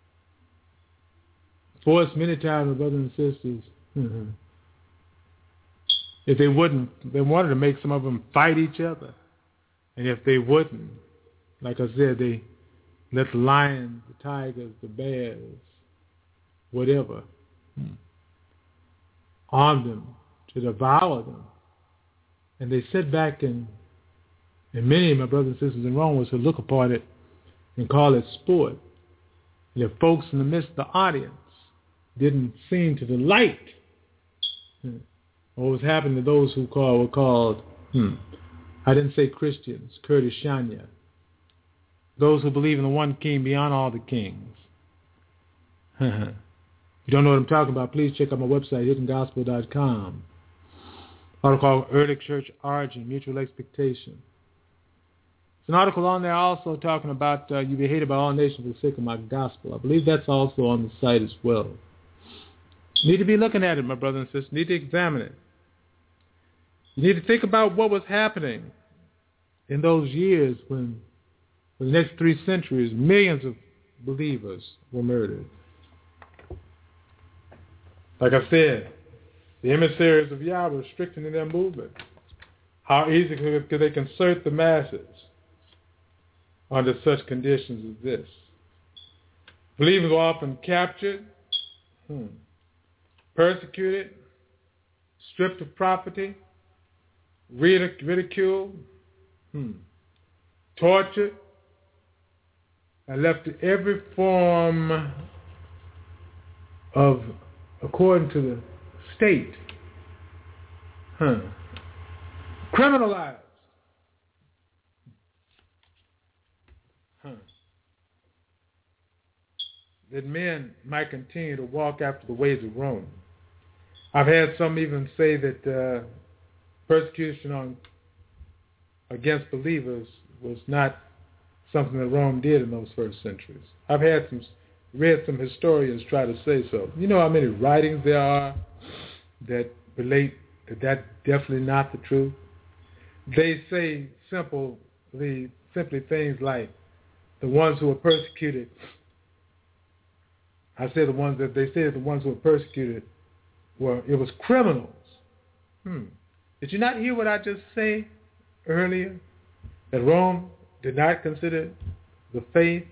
forced many times, my brothers and sisters, mm-hmm. if they wouldn't, they wanted to make some of them fight each other. And if they wouldn't, like I said, they let the lions, the tigers, the bears, whatever, hmm, arm them to devour them. And they sit back and, and many of my brothers and sisters in Rome was to look upon it and call it sport. And if folks in the midst of the audience didn't seem to delight hmm, what was happening to those who call, were called, hmm, I didn't say Christians, Kurdish Shania, those who believe in the one king beyond all the kings. If you don't know what I'm talking about, please check out my website, hidden gospel dot com. Article called Early Church Origin, Mutual Expectation. There's an article on there also talking about uh, you be hated by all nations for the sake of my gospel. I believe that's also on the site as well. You need to be looking at it, my brothers and sisters. You need to examine it. You need to think about what was happening in those years when, for the next three centuries, millions of believers were murdered. Like I said, the emissaries of Yah were restricting their movement. How easy could they concert the masses under such conditions as this? Believers were often captured, hmm, persecuted, stripped of property, ridiculed, hmm, tortured, and left to every form of, according to the state, huh, criminalized. Huh. That men might continue to walk after the ways of Rome. I've had some even say that uh, persecution on against believers was not something that Rome did in those first centuries. I've had some read some historians try to say so. You know how many writings there are that relate that that's definitely not the truth? They say simply, simply things like the ones who were persecuted. I say the ones that they say the ones who were persecuted were, it was criminals. Hmm. Did you not hear what I just say earlier? That Rome did not consider the faith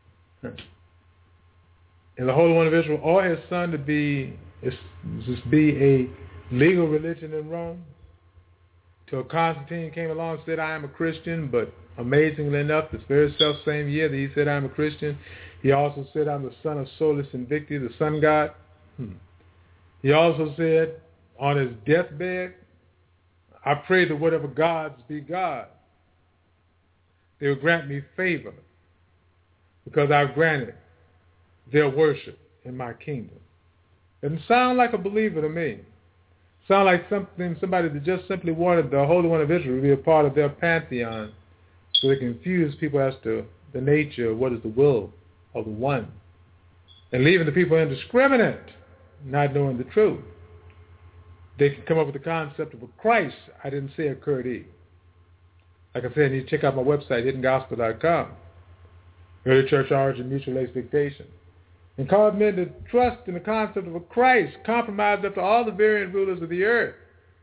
and the Holy One of Israel or his son to be just be a legal religion in Rome. Till Constantine came along and said, I am a Christian, but amazingly enough, this very self-same year that he said, I am a Christian, he also said, I'm the son of Solus Invicti, the sun god. Hmm. He also said, on his deathbed, I pray that whatever gods be gods, they will grant me favor because I've granted their worship in my kingdom. Doesn't sound like a believer to me. Sound like something, somebody that just simply wanted the Holy One of Israel to be a part of their pantheon so they confuse people as to the nature of what is the will of the one. And leaving the people indiscriminate, not knowing the truth. They can come up with the concept of a Christ. I didn't say a Kurdi. Like I said, you need to check out my website, hidden gospel dot com. Early Church Origin, Mutual Expectation. And called men to trust in the concept of a Christ, compromised after all the variant rulers of the earth.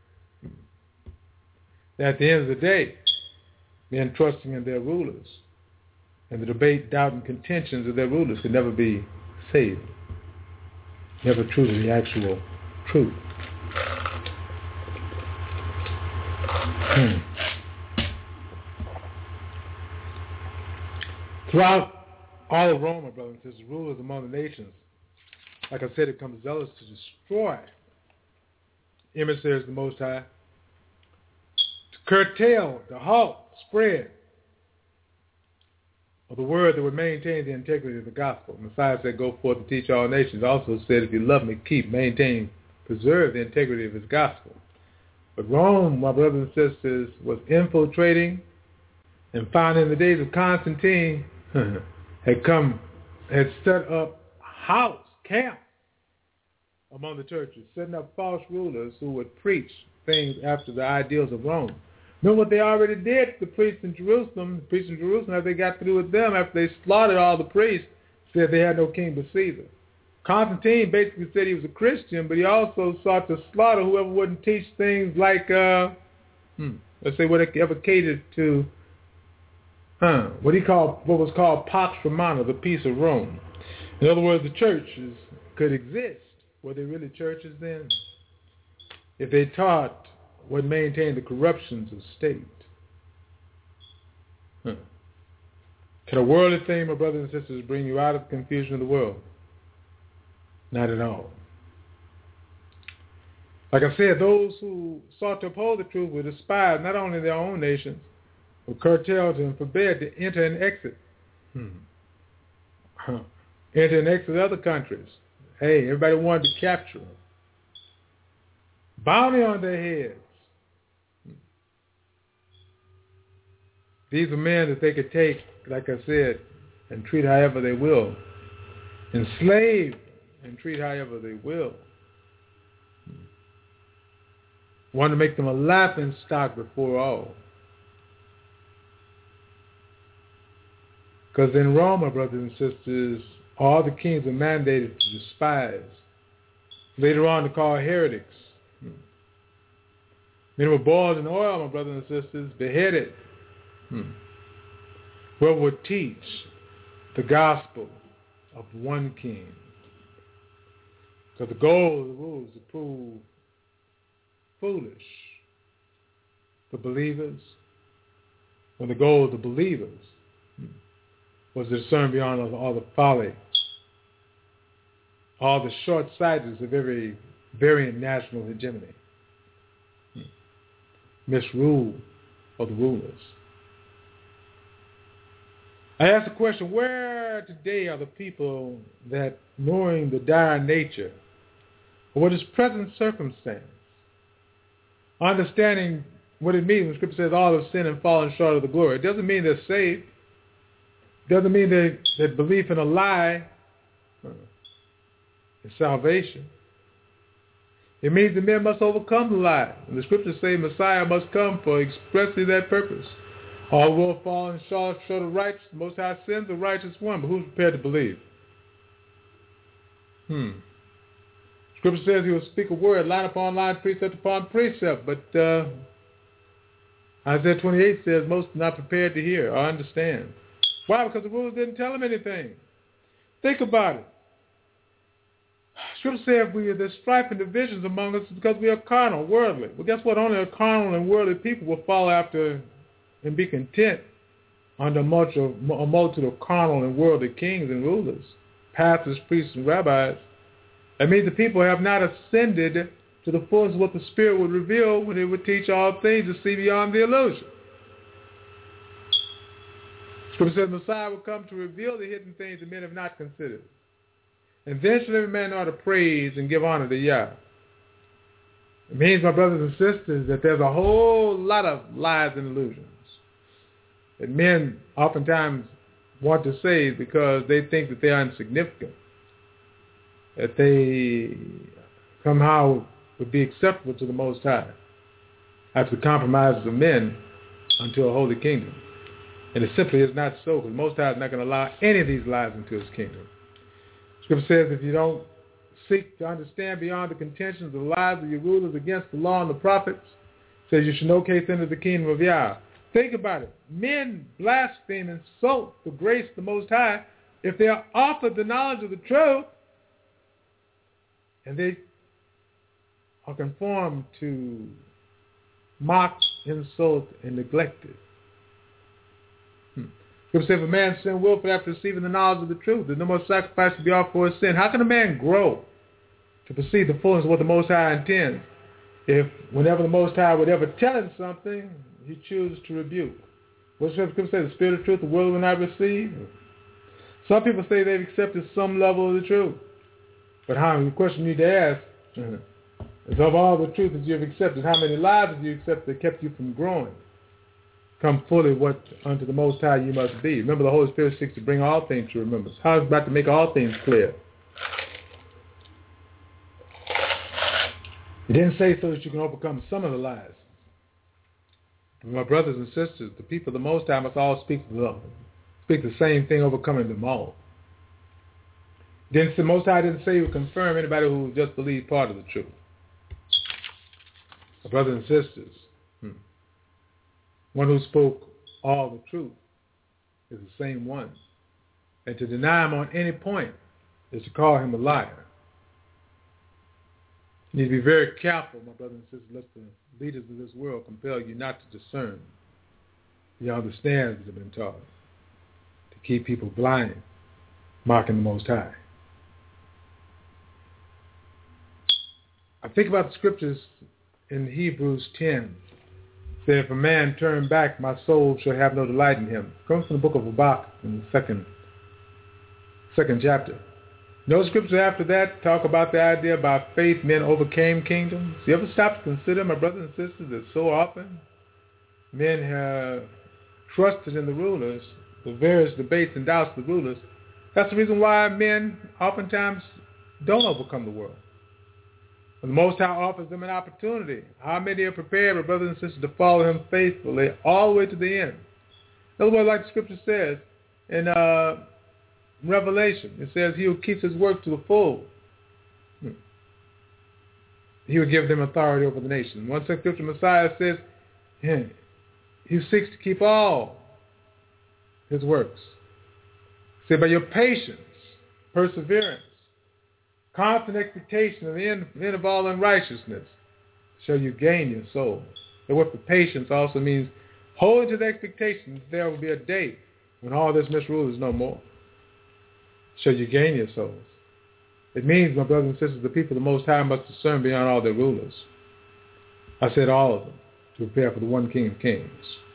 At the end of the day, men trusting in their rulers, and the debate, doubt, and contentions of their rulers could never be saved. Never truly the actual truth. Hmm. Throughout all of Rome, my brothers and sisters, rulers among the nations, like I said, it comes zealous to destroy emissaries of the Most High, to curtail the halt, spread of the word that would maintain the integrity of the gospel. Messiah said, go forth and teach all nations. Also said, if you love me, keep, maintain, preserve the integrity of his gospel. But Rome, my brothers and sisters, was infiltrating and found in the days of Constantine had come, had set up house, camp among the churches, setting up false rulers who would preach things after the ideals of Rome. Know what they already did to the priests in Jerusalem? The priests in Jerusalem, after they got through with them, after they slaughtered all the priests, said they had no king but Caesar. Constantine basically said he was a Christian, but he also sought to slaughter whoever wouldn't teach things like, uh, hmm, let's say, whatever catered to huh, what he called, what was called Pax Romana, the peace of Rome. In other words, the churches could exist. Were they really churches then? If they taught what maintained the corruptions of state. Huh. Can a worldly thing, my brothers and sisters, bring you out of the confusion of the world? Not at all. Like I said, those who sought to uphold the truth were despised not only in their own nations, but curtailed and forbid to enter and exit. Hmm. Huh. Enter and exit other countries. Hey, everybody wanted to capture them. Bounty on their heads. These are men that they could take, like I said, and treat however they will. Enslave and treat however they will. Want to make them a laughing stock before all. Because in Rome, my brothers and sisters, all the kings are mandated to despise. Later on, to call heretics. Men were boiled in oil, my brothers and sisters, beheaded. Hmm. Whoever would teach the gospel of one king. Because the goal of the rule is to prove foolish the believers, when the goal of the believers was to discern beyond all, all the folly, all the short-sightedness of every variant national hegemony, misrule of the rulers. I ask the question, where today are the people that, knowing the dire nature of what is present circumstance, understanding what it means when Scripture says all have sinned and fallen short of the glory, it doesn't mean they're saved. It doesn't mean that, that belief in a lie is salvation. It means the men must overcome the lie. And the Scriptures say Messiah must come for expressly that purpose. All will have fallen short of righteousness. The Most High sends a righteous one, but who's prepared to believe? Hmm. Scripture says he will speak a word, line upon line, precept upon precept. But uh, Isaiah twenty-eight says most are not prepared to hear or understand. Why? Because the rulers didn't tell them anything. Think about it. Scripture says we there's strife and divisions among us because we are carnal, worldly. Well, guess what? Only a carnal and worldly people will follow after and be content under a multitude, a multitude of carnal and worldly kings and rulers, pastors, priests, and rabbis. That means the people have not ascended to the fullness of what the Spirit would reveal when it would teach all things to see beyond the illusion. Scripture says Messiah will come to reveal the hidden things that men have not considered. And then shall every man know how to praise and give honor to Yah. It means, my brothers and sisters, that there's a whole lot of lies and illusions that men oftentimes want to say because they think that they are insignificant, that they somehow would be acceptable to the Most High after the compromises of men unto a holy kingdom. And it simply is not so, because the Most High is not going to allow any of these lies into his kingdom. Scripture says if you don't seek to understand beyond the contentions of the lies of your rulers against the law and the prophets, it says you should no case enter the kingdom of Yah. Think about it. Men blaspheme and insult the grace of the Most High if they are offered the knowledge of the truth and they are conformed to mock, insult, and neglect it. Hmm. Scripture says if a man sin willfully after receiving the knowledge of the truth, there's no more sacrifice to be offered for his sin. How can a man grow to perceive the fullness of what the Most High intends if whenever the Most High would ever tell him something, he chooses to rebuke? What does Scripture say? The spirit of truth the world will not receive? Some people say they've accepted some level of the truth. But how? The question you need to ask, uh-huh. It's of all the truth that you have accepted. How many lies have you accepted that kept you from growing? Come fully what unto the Most High you must be. Remember, the Holy Spirit seeks to bring all things to remembrance. How is about to make all things clear? He didn't say so that you can overcome some of the lies. My brothers and sisters, the people of the Most High must all speak the, speak the same thing, overcoming them all. Didn't, the Most High didn't say he would confirm anybody who just believed part of the truth. My brothers and sisters, hmm, one who spoke all the truth is the same one. And to deny him on any point is to call him a liar. You need to be very careful, my brothers and sisters, lest the leaders of this world compel you not to discern beyond the standards that have been taught, to keep people blind, mocking the Most High. I think about the scriptures in Hebrews ten. Say, if a man turn back, my soul shall have no delight in him. It comes from the book of Habakkuk in the second, second chapter. No scripture after that talk about the idea by faith men overcame kingdoms. You ever stop to consider, my brothers and sisters, that so often men have trusted in the rulers, the various debates and doubts of the rulers. That's the reason why men oftentimes don't overcome the world. The Most High offers them an opportunity. How many are prepared, my brothers and sisters, to follow him faithfully all the way to the end? In other words, like the scripture says in uh, Revelation, it says he who keeps his work to the full, he will give them authority over the nation. One such scripture, Messiah says, yeah, he seeks to keep all his works. Say, by your patience, perseverance, constant expectation of the end, the end of all unrighteousness, shall you gain your soul. The word for patience also means holding to the expectation that there will be a day when all this misrule is no more. Shall you gain your souls. It means, my brothers and sisters, the people of the Most High must discern beyond all their rulers. I said all of them, to prepare for the one King of Kings.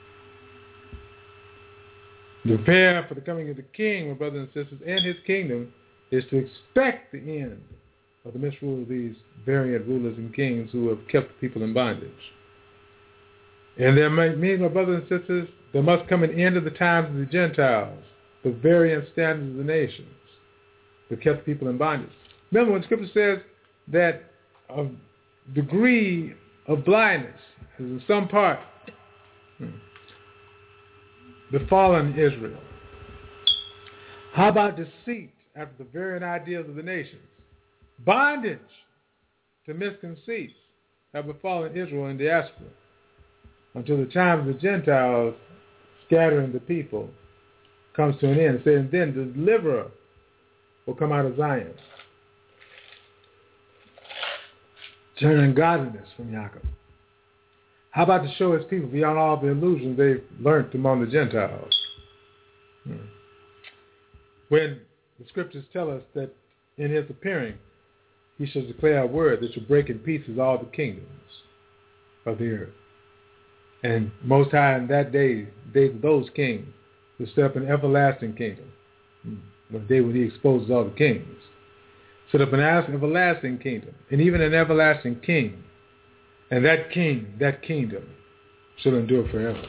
To prepare for the coming of the King, my brothers and sisters, and his kingdom, is to expect the end of the misrule of these variant rulers and kings who have kept the people in bondage. And there may mean, my brothers and sisters, there must come an end of the times of the Gentiles, the variant standards of the nations, that kept people in bondage. Remember when Scripture says that a degree of blindness is in some part befallen Israel. How about deceit after the variant ideas of the nations? Bondage to misconceits have befallen Israel in diaspora until the time of the Gentiles scattering the people comes to an end. And then the deliverer will come out of Zion, turning godliness from Jacob. How about to show his people beyond all the illusions they've learned among the Gentiles? Hmm. When the scriptures tell us that in his appearing, he shall declare a word that shall break in pieces all the kingdoms of the earth. And Most High in that day, days of those kings, will set up an everlasting kingdom. The day when he exposes all the kings. Set up an everlasting kingdom, and even an everlasting king. And that king, that kingdom, shall endure forever.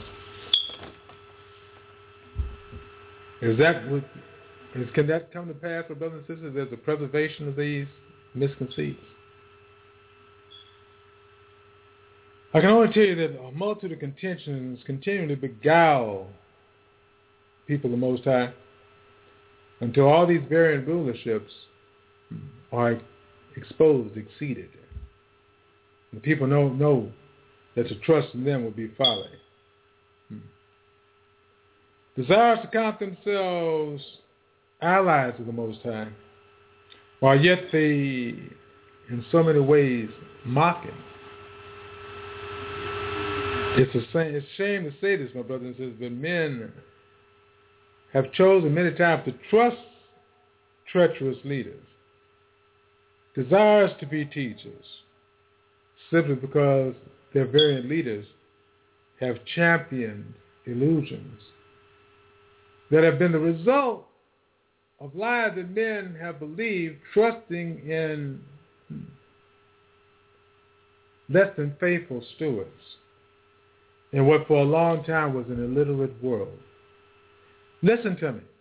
Is that what, is, can that come to pass, my brothers and sisters, as a preservation of these misconceits? I can only tell you that a multitude of contentions continually beguile people of the Most High until all these variant rulerships are exposed, exceeded. The people know, know that to trust in them will be folly. Hmm. Desires to count themselves allies of the Most High, while yet they, in so many ways, mock him. It's a, it's a shame to say this, my brothers and sisters, but men have chosen many times to trust treacherous leaders, desires to be teachers, simply because their variant leaders have championed illusions that have been the result of lies that men have believed, trusting in less than faithful stewards in what for a long time was an illiterate world. Listen to me.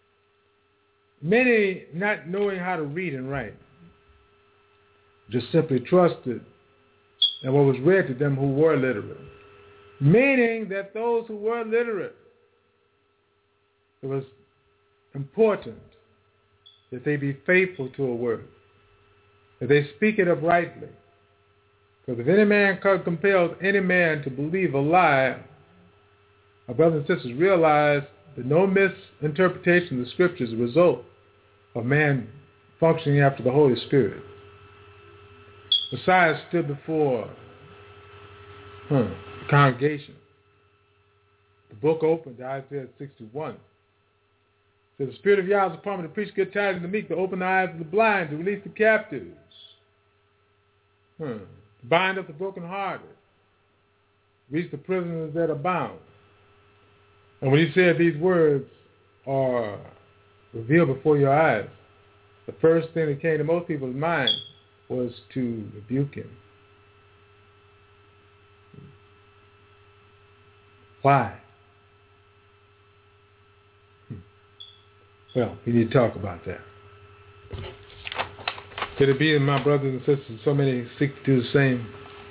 Many not knowing how to read and write just simply trusted in what was read to them who were literate, meaning that those who were literate, it was important that they be faithful to a word, that they speak it uprightly. Because if any man compels any man to believe a lie, our brothers and sisters realize that no misinterpretation of the Scripture is a result of man functioning after the Holy Spirit. Messiah stood before huh, the congregation. The book opened, Isaiah sixty-one. It says, the Spirit of Yahweh is upon me to preach good tidings to the meek, to open the eyes of the blind, to release the captives, huh, to bind up the brokenhearted, reach the prisoners that are bound. And when he said these words are revealed before your eyes, the first thing that came to most people's mind was to rebuke him. Why? Hmm. Well, we need to talk about that. Could it be that my brothers and sisters, so many seek to do the same?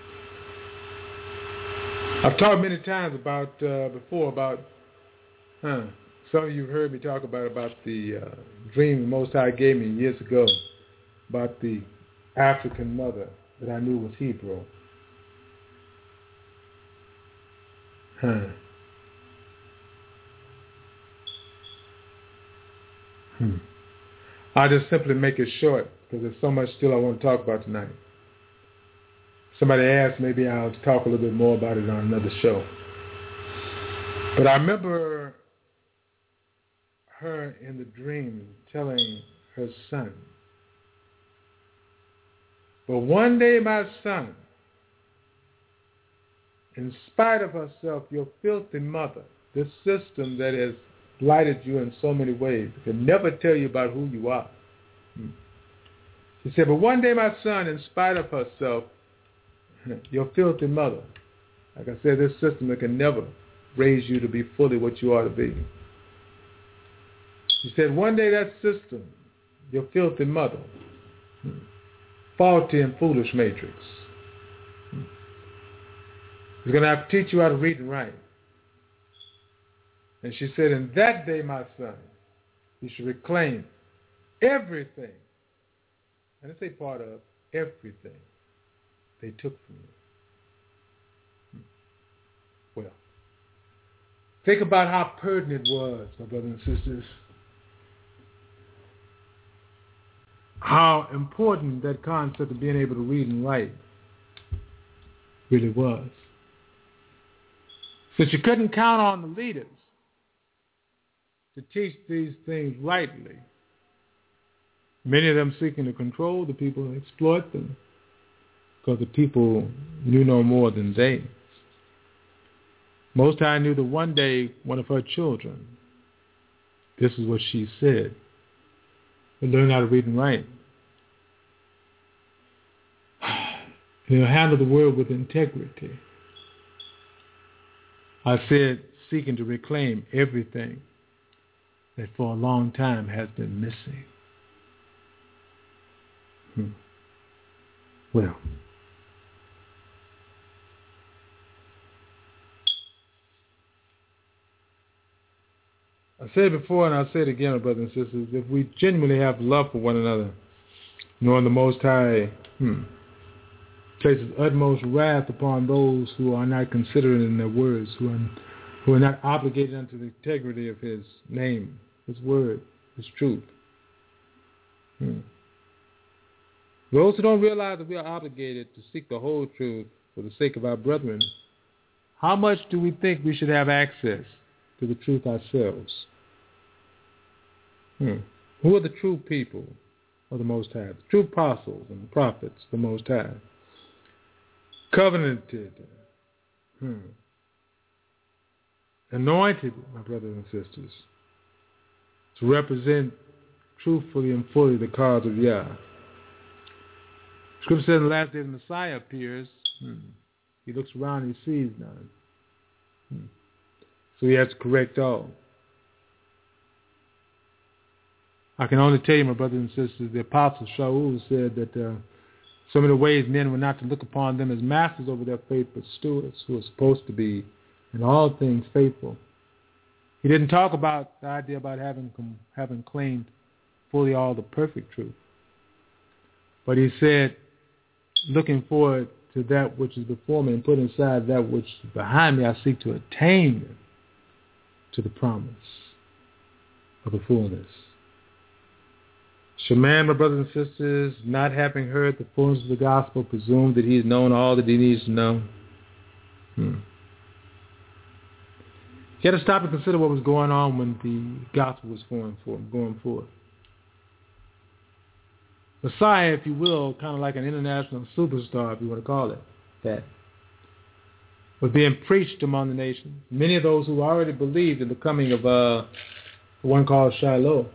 I've talked many times about, uh, before, about, huh, some of you have heard me talk about, about the uh, dream the Most High gave me years ago about the African mother that I knew was Hebrew. Huh. Hmm. I'll just simply make it short because there's so much still I want to talk about tonight. Somebody asked, maybe I'll talk a little bit more about it on another show. But I remember her in the dream telling her son, but one day, my son, in spite of herself, your filthy mother, this system that has blighted you in so many ways, can never tell you about who you are. She said, but one day, my son, in spite of herself, your filthy mother, like I said, this system that can never raise you to be fully what you ought to be. She said, one day that system, your filthy mother, faulty and foolish matrix, is going to have to teach you how to read and write. And she said, in that day, my son, you should reclaim everything. And I say part of everything they took from you. Well, think about how pertinent it was, my brothers and sisters. How important that concept of being able to read and write really was. Since you couldn't count on the leaders to teach these things rightly, many of them seeking to control the people and exploit them because the people knew no more than they. Most High knew that one day one of her children, this is what she said, would learn how to read and write. He'll handle the world with integrity. I said, seeking to reclaim everything that for a long time has been missing. Hmm. Well, I said before and I'll say it again, my brothers and sisters, if we genuinely have love for one another, knowing the Most High hmm, places utmost wrath upon those who are not considerate in their words, who are, who are not obligated unto the integrity of His name, His word, His truth. Hmm. Those who don't realize that we are obligated to seek the whole truth for the sake of our brethren, how much do we think we should have access to the truth ourselves? Hmm. Who are the true people of the Most High? The true apostles and prophets of the Most High. Covenanted, hmm. anointed, my brothers and sisters, to represent truthfully and fully the cause of Yah. Scripture says in the last day the Messiah appears, Hmm. He looks around and he sees none. Hmm. So he has to correct all. I can only tell you, my brothers and sisters, the Apostle Shaul said that uh, some of the ways men were not to look upon them as masters over their faith, but stewards who are supposed to be in all things faithful. He didn't talk about the idea about having having claimed fully all the perfect truth. But he said, looking forward to that which is before me and putting aside that which is behind me, I seek to attain to the promise of the fullness. Shall man, my brothers and sisters, not having heard the fullness of the gospel, presume that he has known all that he needs to know? Hmm. You got to stop and consider what was going on when the gospel was going forward. Going forward. Messiah, if you will, kind of like an international superstar, if you want to call it that, was being preached among the nations. Many of those who already believed in the coming of uh, one called Shiloh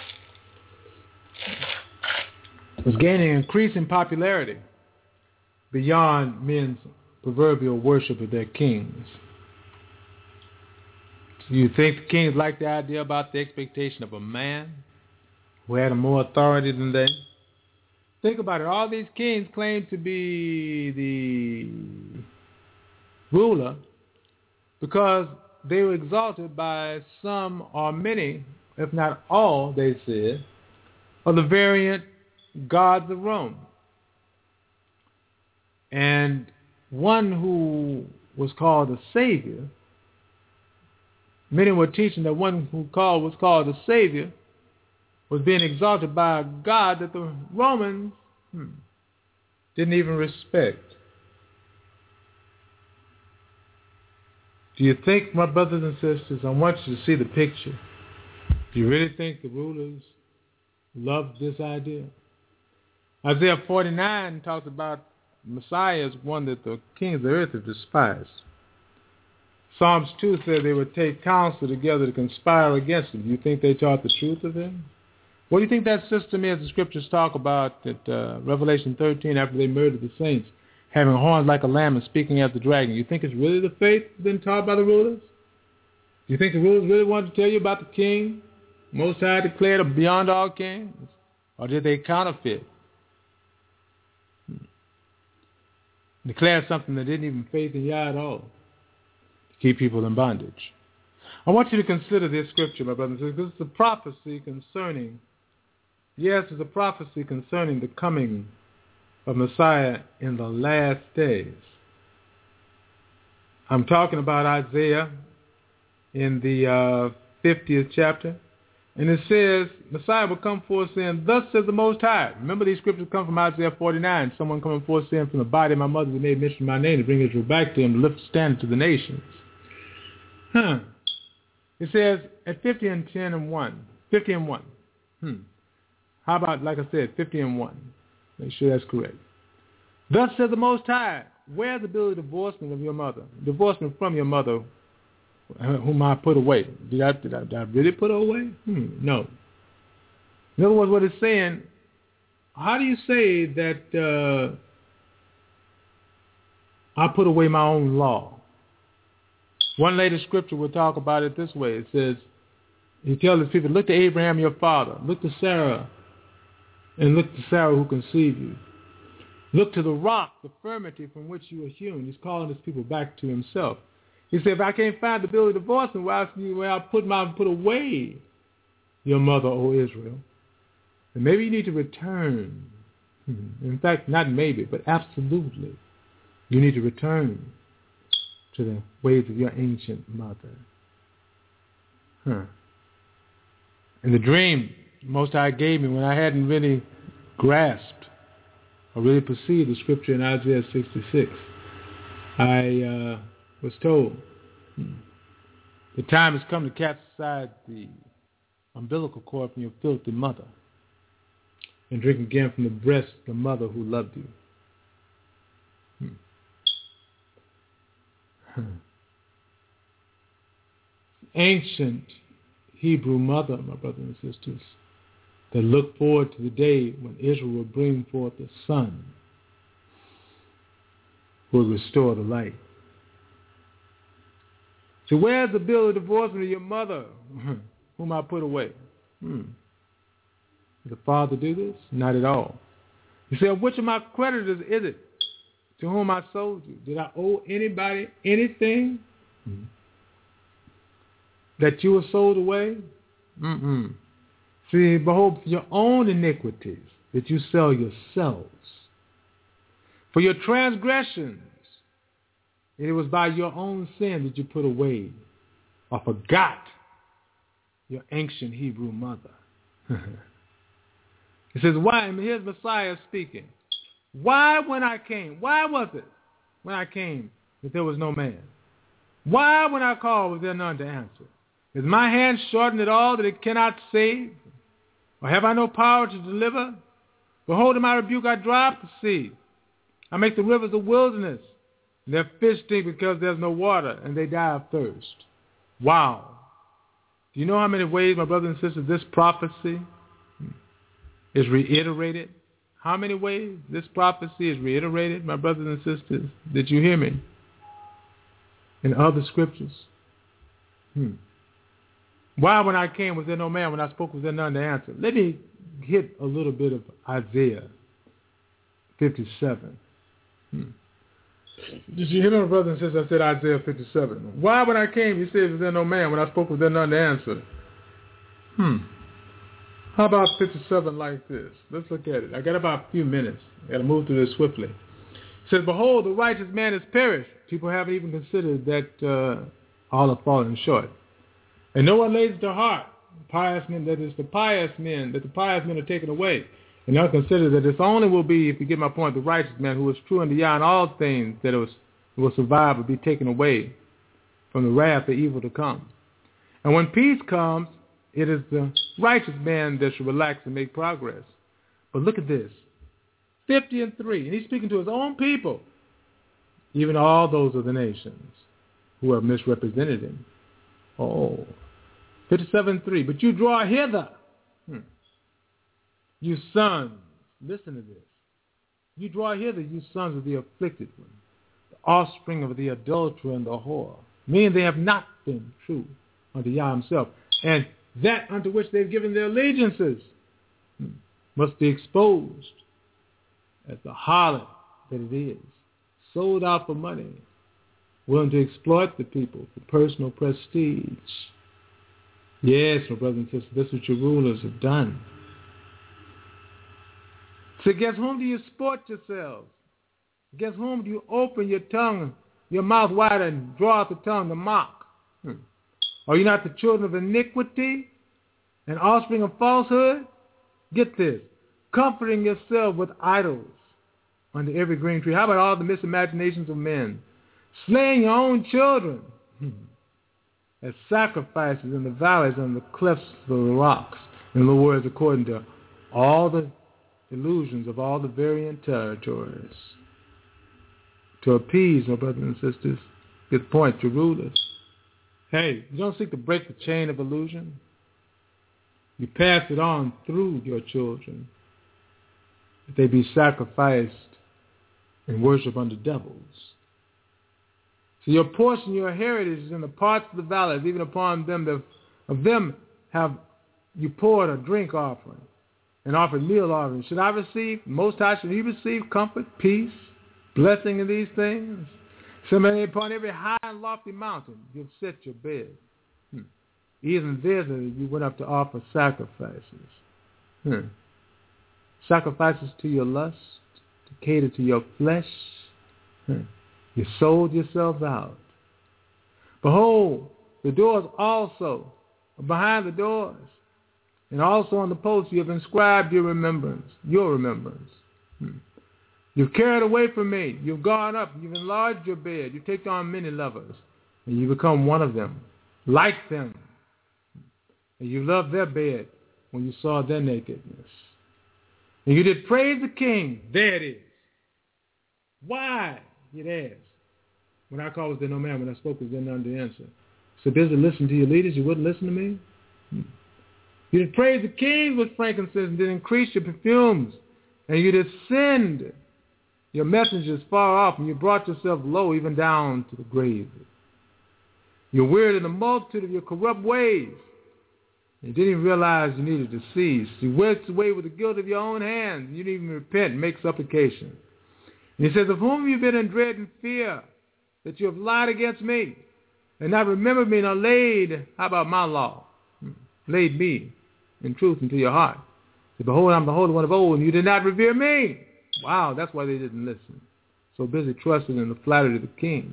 was gaining increasing popularity beyond men's proverbial worship of their kings. Do you think the kings liked the idea about the expectation of a man who had more authority than they? Think about it. All these kings claim to be the ruler because they were exalted by some or many, if not all, they said, of the variant gods of Rome. And one who was called a savior, many were teaching that one who called was called a savior was being exalted by a God that the Romans hmm, didn't even respect. Do you think, my brothers and sisters, I want you to see the picture. Do you really think the rulers loved this idea? Isaiah forty-nine talks about Messiah as one that the kings of the earth have despised. Psalms two said they would take counsel together to conspire against him. Do you think they taught the truth of him? What do you think that system is the scriptures talk about at uh, Revelation thirteen after they murdered the saints, having horns like a lamb and speaking as the dragon? You think it's really the faith been taught by the rulers? Do you think the rulers really wanted to tell you about the king, Most High declared beyond all kings? Or did they counterfeit? Declare something that didn't even faith in Yah at all to keep people in bondage. I want you to consider this scripture, my brothers and sisters. This is a prophecy concerning Yes, it's a prophecy concerning the coming of Messiah in the last days. I'm talking about Isaiah in the uh, fiftieth chapter. And it says, Messiah will come forth saying, thus says the Most High. Remember, these scriptures come from Isaiah forty-nine. Someone coming forth saying, from the body of my mother, they made mention of my name to bring Israel back to him, to lift a standard to the nations. Huh. It says at fifty and ten and one. fifty and one. Hmm. How about, like I said, fifty and one? Make sure that's correct. Thus says the Most High, where is the bill of divorcement of your mother? Divorcement from your mother, whom I put away. Did I, did I, did I really put her away? Hmm, no. In other words, what it's saying, how do you say that uh, I put away my own law? One later scripture will talk about it this way. It says, he tells his people, look to Abraham your father, look to Sarah, and look to Sarah who conceived you. Look to the rock, the firmity from which you were hewn. He's calling his people back to himself. He said, if I can't find the bill of divorcement, where I put my put away your mother, O Israel, then maybe you need to return. In fact, not maybe, but absolutely, you need to return to the ways of your ancient mother. Huh. And the dream Most High gave me when I hadn't really grasped or really perceived the scripture in Isaiah sixty-six, I uh, was told hmm, the time has come to cast aside the umbilical cord from your filthy mother and drink again from the breast of the mother who loved you. Hmm. Ancient Hebrew mother, my brothers and sisters, that look forward to the day when Israel will bring forth a son will restore the light. So where's the bill of divorcement of your mother, whom I put away? Hmm. Did the father do this? Not at all. He said, which of my creditors is it to whom I sold you? Did I owe anybody anything mm-hmm. that you were sold away? Mm-mm. See, behold, for your own iniquities that you sell yourselves. For your transgressions, it was by your own sin that you put away or forgot your ancient Hebrew mother. It says, why? And here's Messiah speaking. Why when I came? Why was it when I came that there was no man? Why when I called was there none to answer? Is my hand shortened at all that it cannot save? Or have I no power to deliver? Behold, in my rebuke I dry up the sea. I make the rivers a wilderness. And their fish stink because there's no water, and they die of thirst. Wow. Do you know how many ways, my brothers and sisters, this prophecy is reiterated? How many ways this prophecy is reiterated, my brothers and sisters? Did you hear me? In other scriptures? Hmm. Why when I came was there no man, when I spoke was there none to answer? Let me hit a little bit of Isaiah fifty-seven. Hmm. Did you hear me, my brothers and sisters? I said Isaiah fifty-seven. Why when I came, you said was there no man, when I spoke was there none to answer? Hmm. How about fifty-seven like this? Let's look at it. I got about a few minutes. I got to move through this swiftly. It says, behold, the righteous man is perished. People haven't even considered that uh, all have fallen short. And no one lays it to heart, pious men, that is the pious men, that the pious men are taken away. And they'll consider that this only will be, if you get my point, the righteous man who is true unto Yah in all things, that it was, will survive or be taken away from the wrath of evil to come. And when peace comes, it is the righteous man that should relax and make progress. But look at this. fifty and three. And he's speaking to his own people, even all those of the nations who have misrepresented him. Oh. fifty-seven three. But you draw hither, hmm. you sons. Listen to this. You draw hither, you sons of the afflicted one, the offspring of the adulterer and the whore. Meaning they have not been true unto Yah himself. And that unto which they've given their allegiances must be exposed as the harlot that it is, sold out for money, willing to exploit the people for personal prestige. Yes, my brothers and sisters, that's what your rulers have done. So against whom do you sport yourselves? Against whom do you open your tongue, your mouth wide and draw out the tongue to mock? Hmm. Are you not the children of iniquity and offspring of falsehood? Get this. Comforting yourself with idols under every green tree. How about all the misimaginations of men? Slaying your own children as sacrifices in the valleys and the clefts of the rocks. In other words, according to all the illusions of all the variant territories. To appease, my brothers and sisters, get the point, your rulers. Hey, you don't seek to break the chain of illusion. You pass it on through your children, that they be sacrificed and worship unto devils. So your portion, your heritage is in the parts of the valleys, even upon them that of them have you poured a drink offering and offered meal offering. Should I receive, Most High, should he receive comfort, peace, blessing in these things? Somebody upon every high and lofty mountain you've set your bed. Hmm. Even there you went up to offer sacrifices. Hmm. Sacrifices to your lust, to cater to your flesh. Hmm. You sold yourselves out. Behold, the doors also, behind the doors, and also on the posts you have inscribed your remembrance, your remembrance. Hmm. You've carried away from me. You've gone up. You've enlarged your bed. You take on many lovers, and you become one of them, like them. And you loved their bed when you saw their nakedness. And you did praise the king. There it is. Why? It asked. When I called, was there no man? When I spoke, was there none to answer? So busy listening to your leaders, you wouldn't listen to me? Hmm. You did praise the king with frankincense and did increase your perfumes. And you did send Your messengers far off, and you brought yourself low even down to the grave. You're wearied in the multitude of your corrupt ways. You didn't even realize you needed to cease. You went away with the guilt of your own hands. You didn't even repent and make supplication. And he says, of whom you've been in dread and fear, that you have lied against me, and not remembered me, nor laid, how about my law? Laid me in truth into your heart. Say, behold, I'm the Holy One of old, and you did not revere me. Wow, that's why they didn't listen. So busy trusting in the flattery of the kings.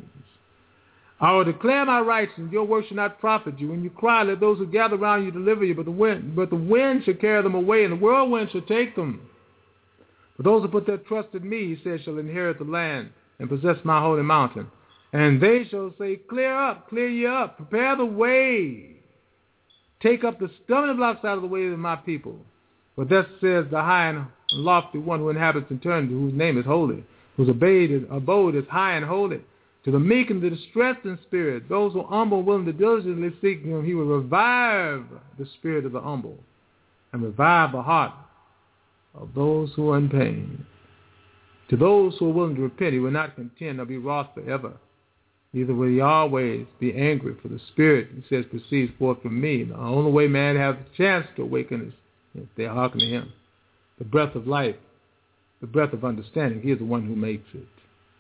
I will declare my righteousness, your work shall not profit you. When you cry, let those who gather around you deliver you, but the wind, but the wind shall carry them away, and the whirlwind shall take them. But those who put their trust in me, he says, shall inherit the land and possess my holy mountain. And they shall say, clear up, clear ye up, prepare the way. Take up the stumbling blocks out of the way of my people. For thus says the high and lofty one who inhabits eternity, whose name is holy, whose abode is high and holy. To the meek and the distressed in spirit, those who are humble and willing to diligently seek him, he will revive the spirit of the humble and revive the heart of those who are in pain. To those who are willing to repent, he will not contend nor be wroth forever. Neither will he always be angry, for the spirit, he says, proceeds forth from me. The only way man has a chance to awaken is if they hearken to him. The breath of life, the breath of understanding, he is the one who makes it.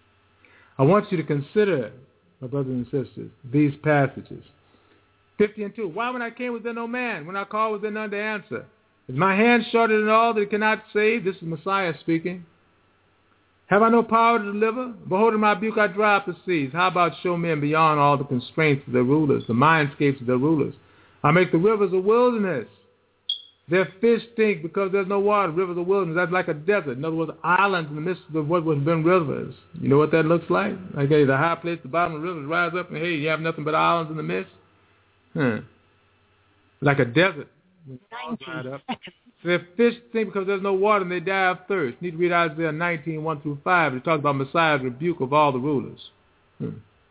I want you to consider, my brothers and sisters, these passages. fifty and two. Why when I came was there no man? When I called was there none to answer? Is my hand shorter than all that it cannot save? This is Messiah speaking. Have I no power to deliver? Behold, in my rebuke I dry up the seas. How about show men beyond all the constraints of their rulers, the mindscapes of their rulers? I make the rivers a wilderness. Their fish stink because there's no water. Rivers are wilderness. That's like a desert. In other words, islands in the midst of what would have been rivers. You know what that looks like? Like hey, the high place, the bottom of the rivers rise up, and hey, you have nothing but islands in the midst. Huh. Like a desert. Dried up. So their fish stink because there's no water, and they die of thirst. You need to read Isaiah nineteen, one through five. It talks about Messiah's rebuke of all the rulers. Hmm.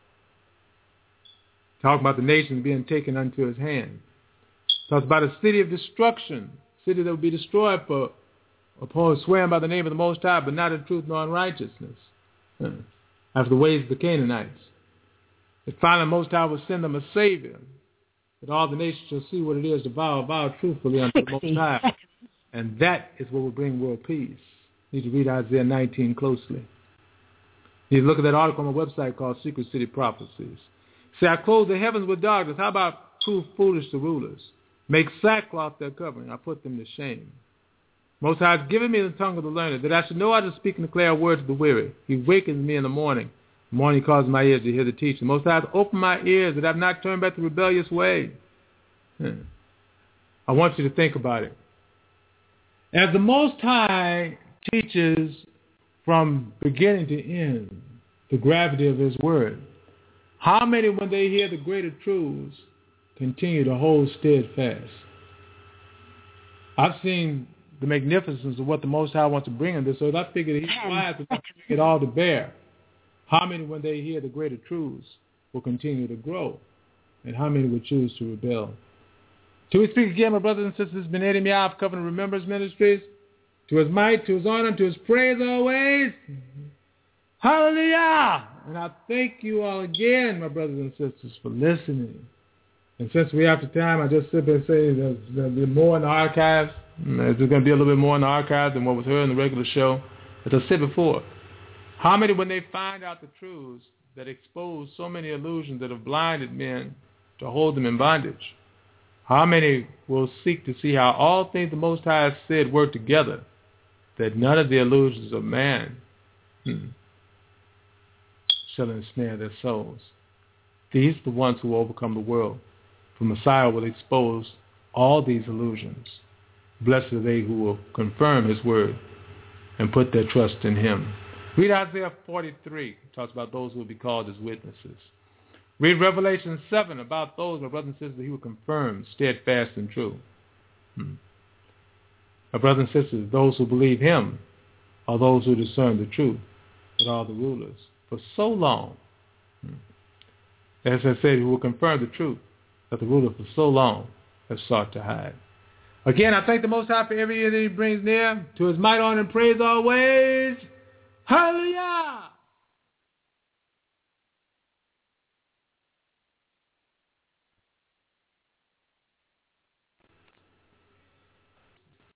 Talk about the nations being taken unto his hand. Talks about a city of destruction, city that will be destroyed for upon swearing by the name of the Most High, but not in truth nor in righteousness, huh. after the ways of the Canaanites. That finally the Most High will send them a Savior, that all the nations shall see what it is to vow, vow truthfully unto the Most High. And that is what will bring world peace. You need to read Isaiah nineteen closely. You need to look at that article on my website called Secret City Prophecies. Say, I clothe the heavens with darkness. How about prove foolish the rulers? Make sackcloth their covering. I put them to shame. Most High has given me the tongue of the learned, that I should know how to speak and declare words to the weary. He wakens me in the morning. The morning he causes my ears to hear the teaching. Most High has opened my ears that I have not turned back the rebellious way. Hmm. I want you to think about it. As the Most High teaches from beginning to end the gravity of his word, how many, when they hear the greater truths, continue to hold steadfast? I've seen the magnificence of what the Most High wants to bring in this, so I figured he's wise to bring it all to bear. How many, when they hear the greater truths, will continue to grow? And how many will choose to rebel? Till we speak again, my brothers and sisters, it's been Eddie Meow of Covenant Remembrance Ministries. To his might, to his honor, to his praise always. Mm-hmm. Hallelujah! And I thank you all again, my brothers and sisters, for listening. And since we're after time, I just sit there and say there's going to be more in the archives. There's going to be a little bit more in the archives than what was heard in the regular show. As I said before, how many, when they find out the truths that expose so many illusions that have blinded men to hold them in bondage, how many will seek to see how all things the Most High has said work together, that none of the illusions of man hmm, shall ensnare their souls? These are the ones who will overcome the world. For Messiah will expose all these illusions. Blessed are they who will confirm his word and put their trust in him. Read Isaiah forty-three. It talks about those who will be called as witnesses. Read Revelation seven about those, my brothers and sisters, he will confirm steadfast and true. Hmm. My brothers and sisters, those who believe him are those who discern the truth with all the rulers. For so long, hmm, as I said, he will confirm the truth that the ruler for so long has sought to hide. Again, I thank the Most High for every year that he brings near. To his might, honor, and praise always. Hallelujah!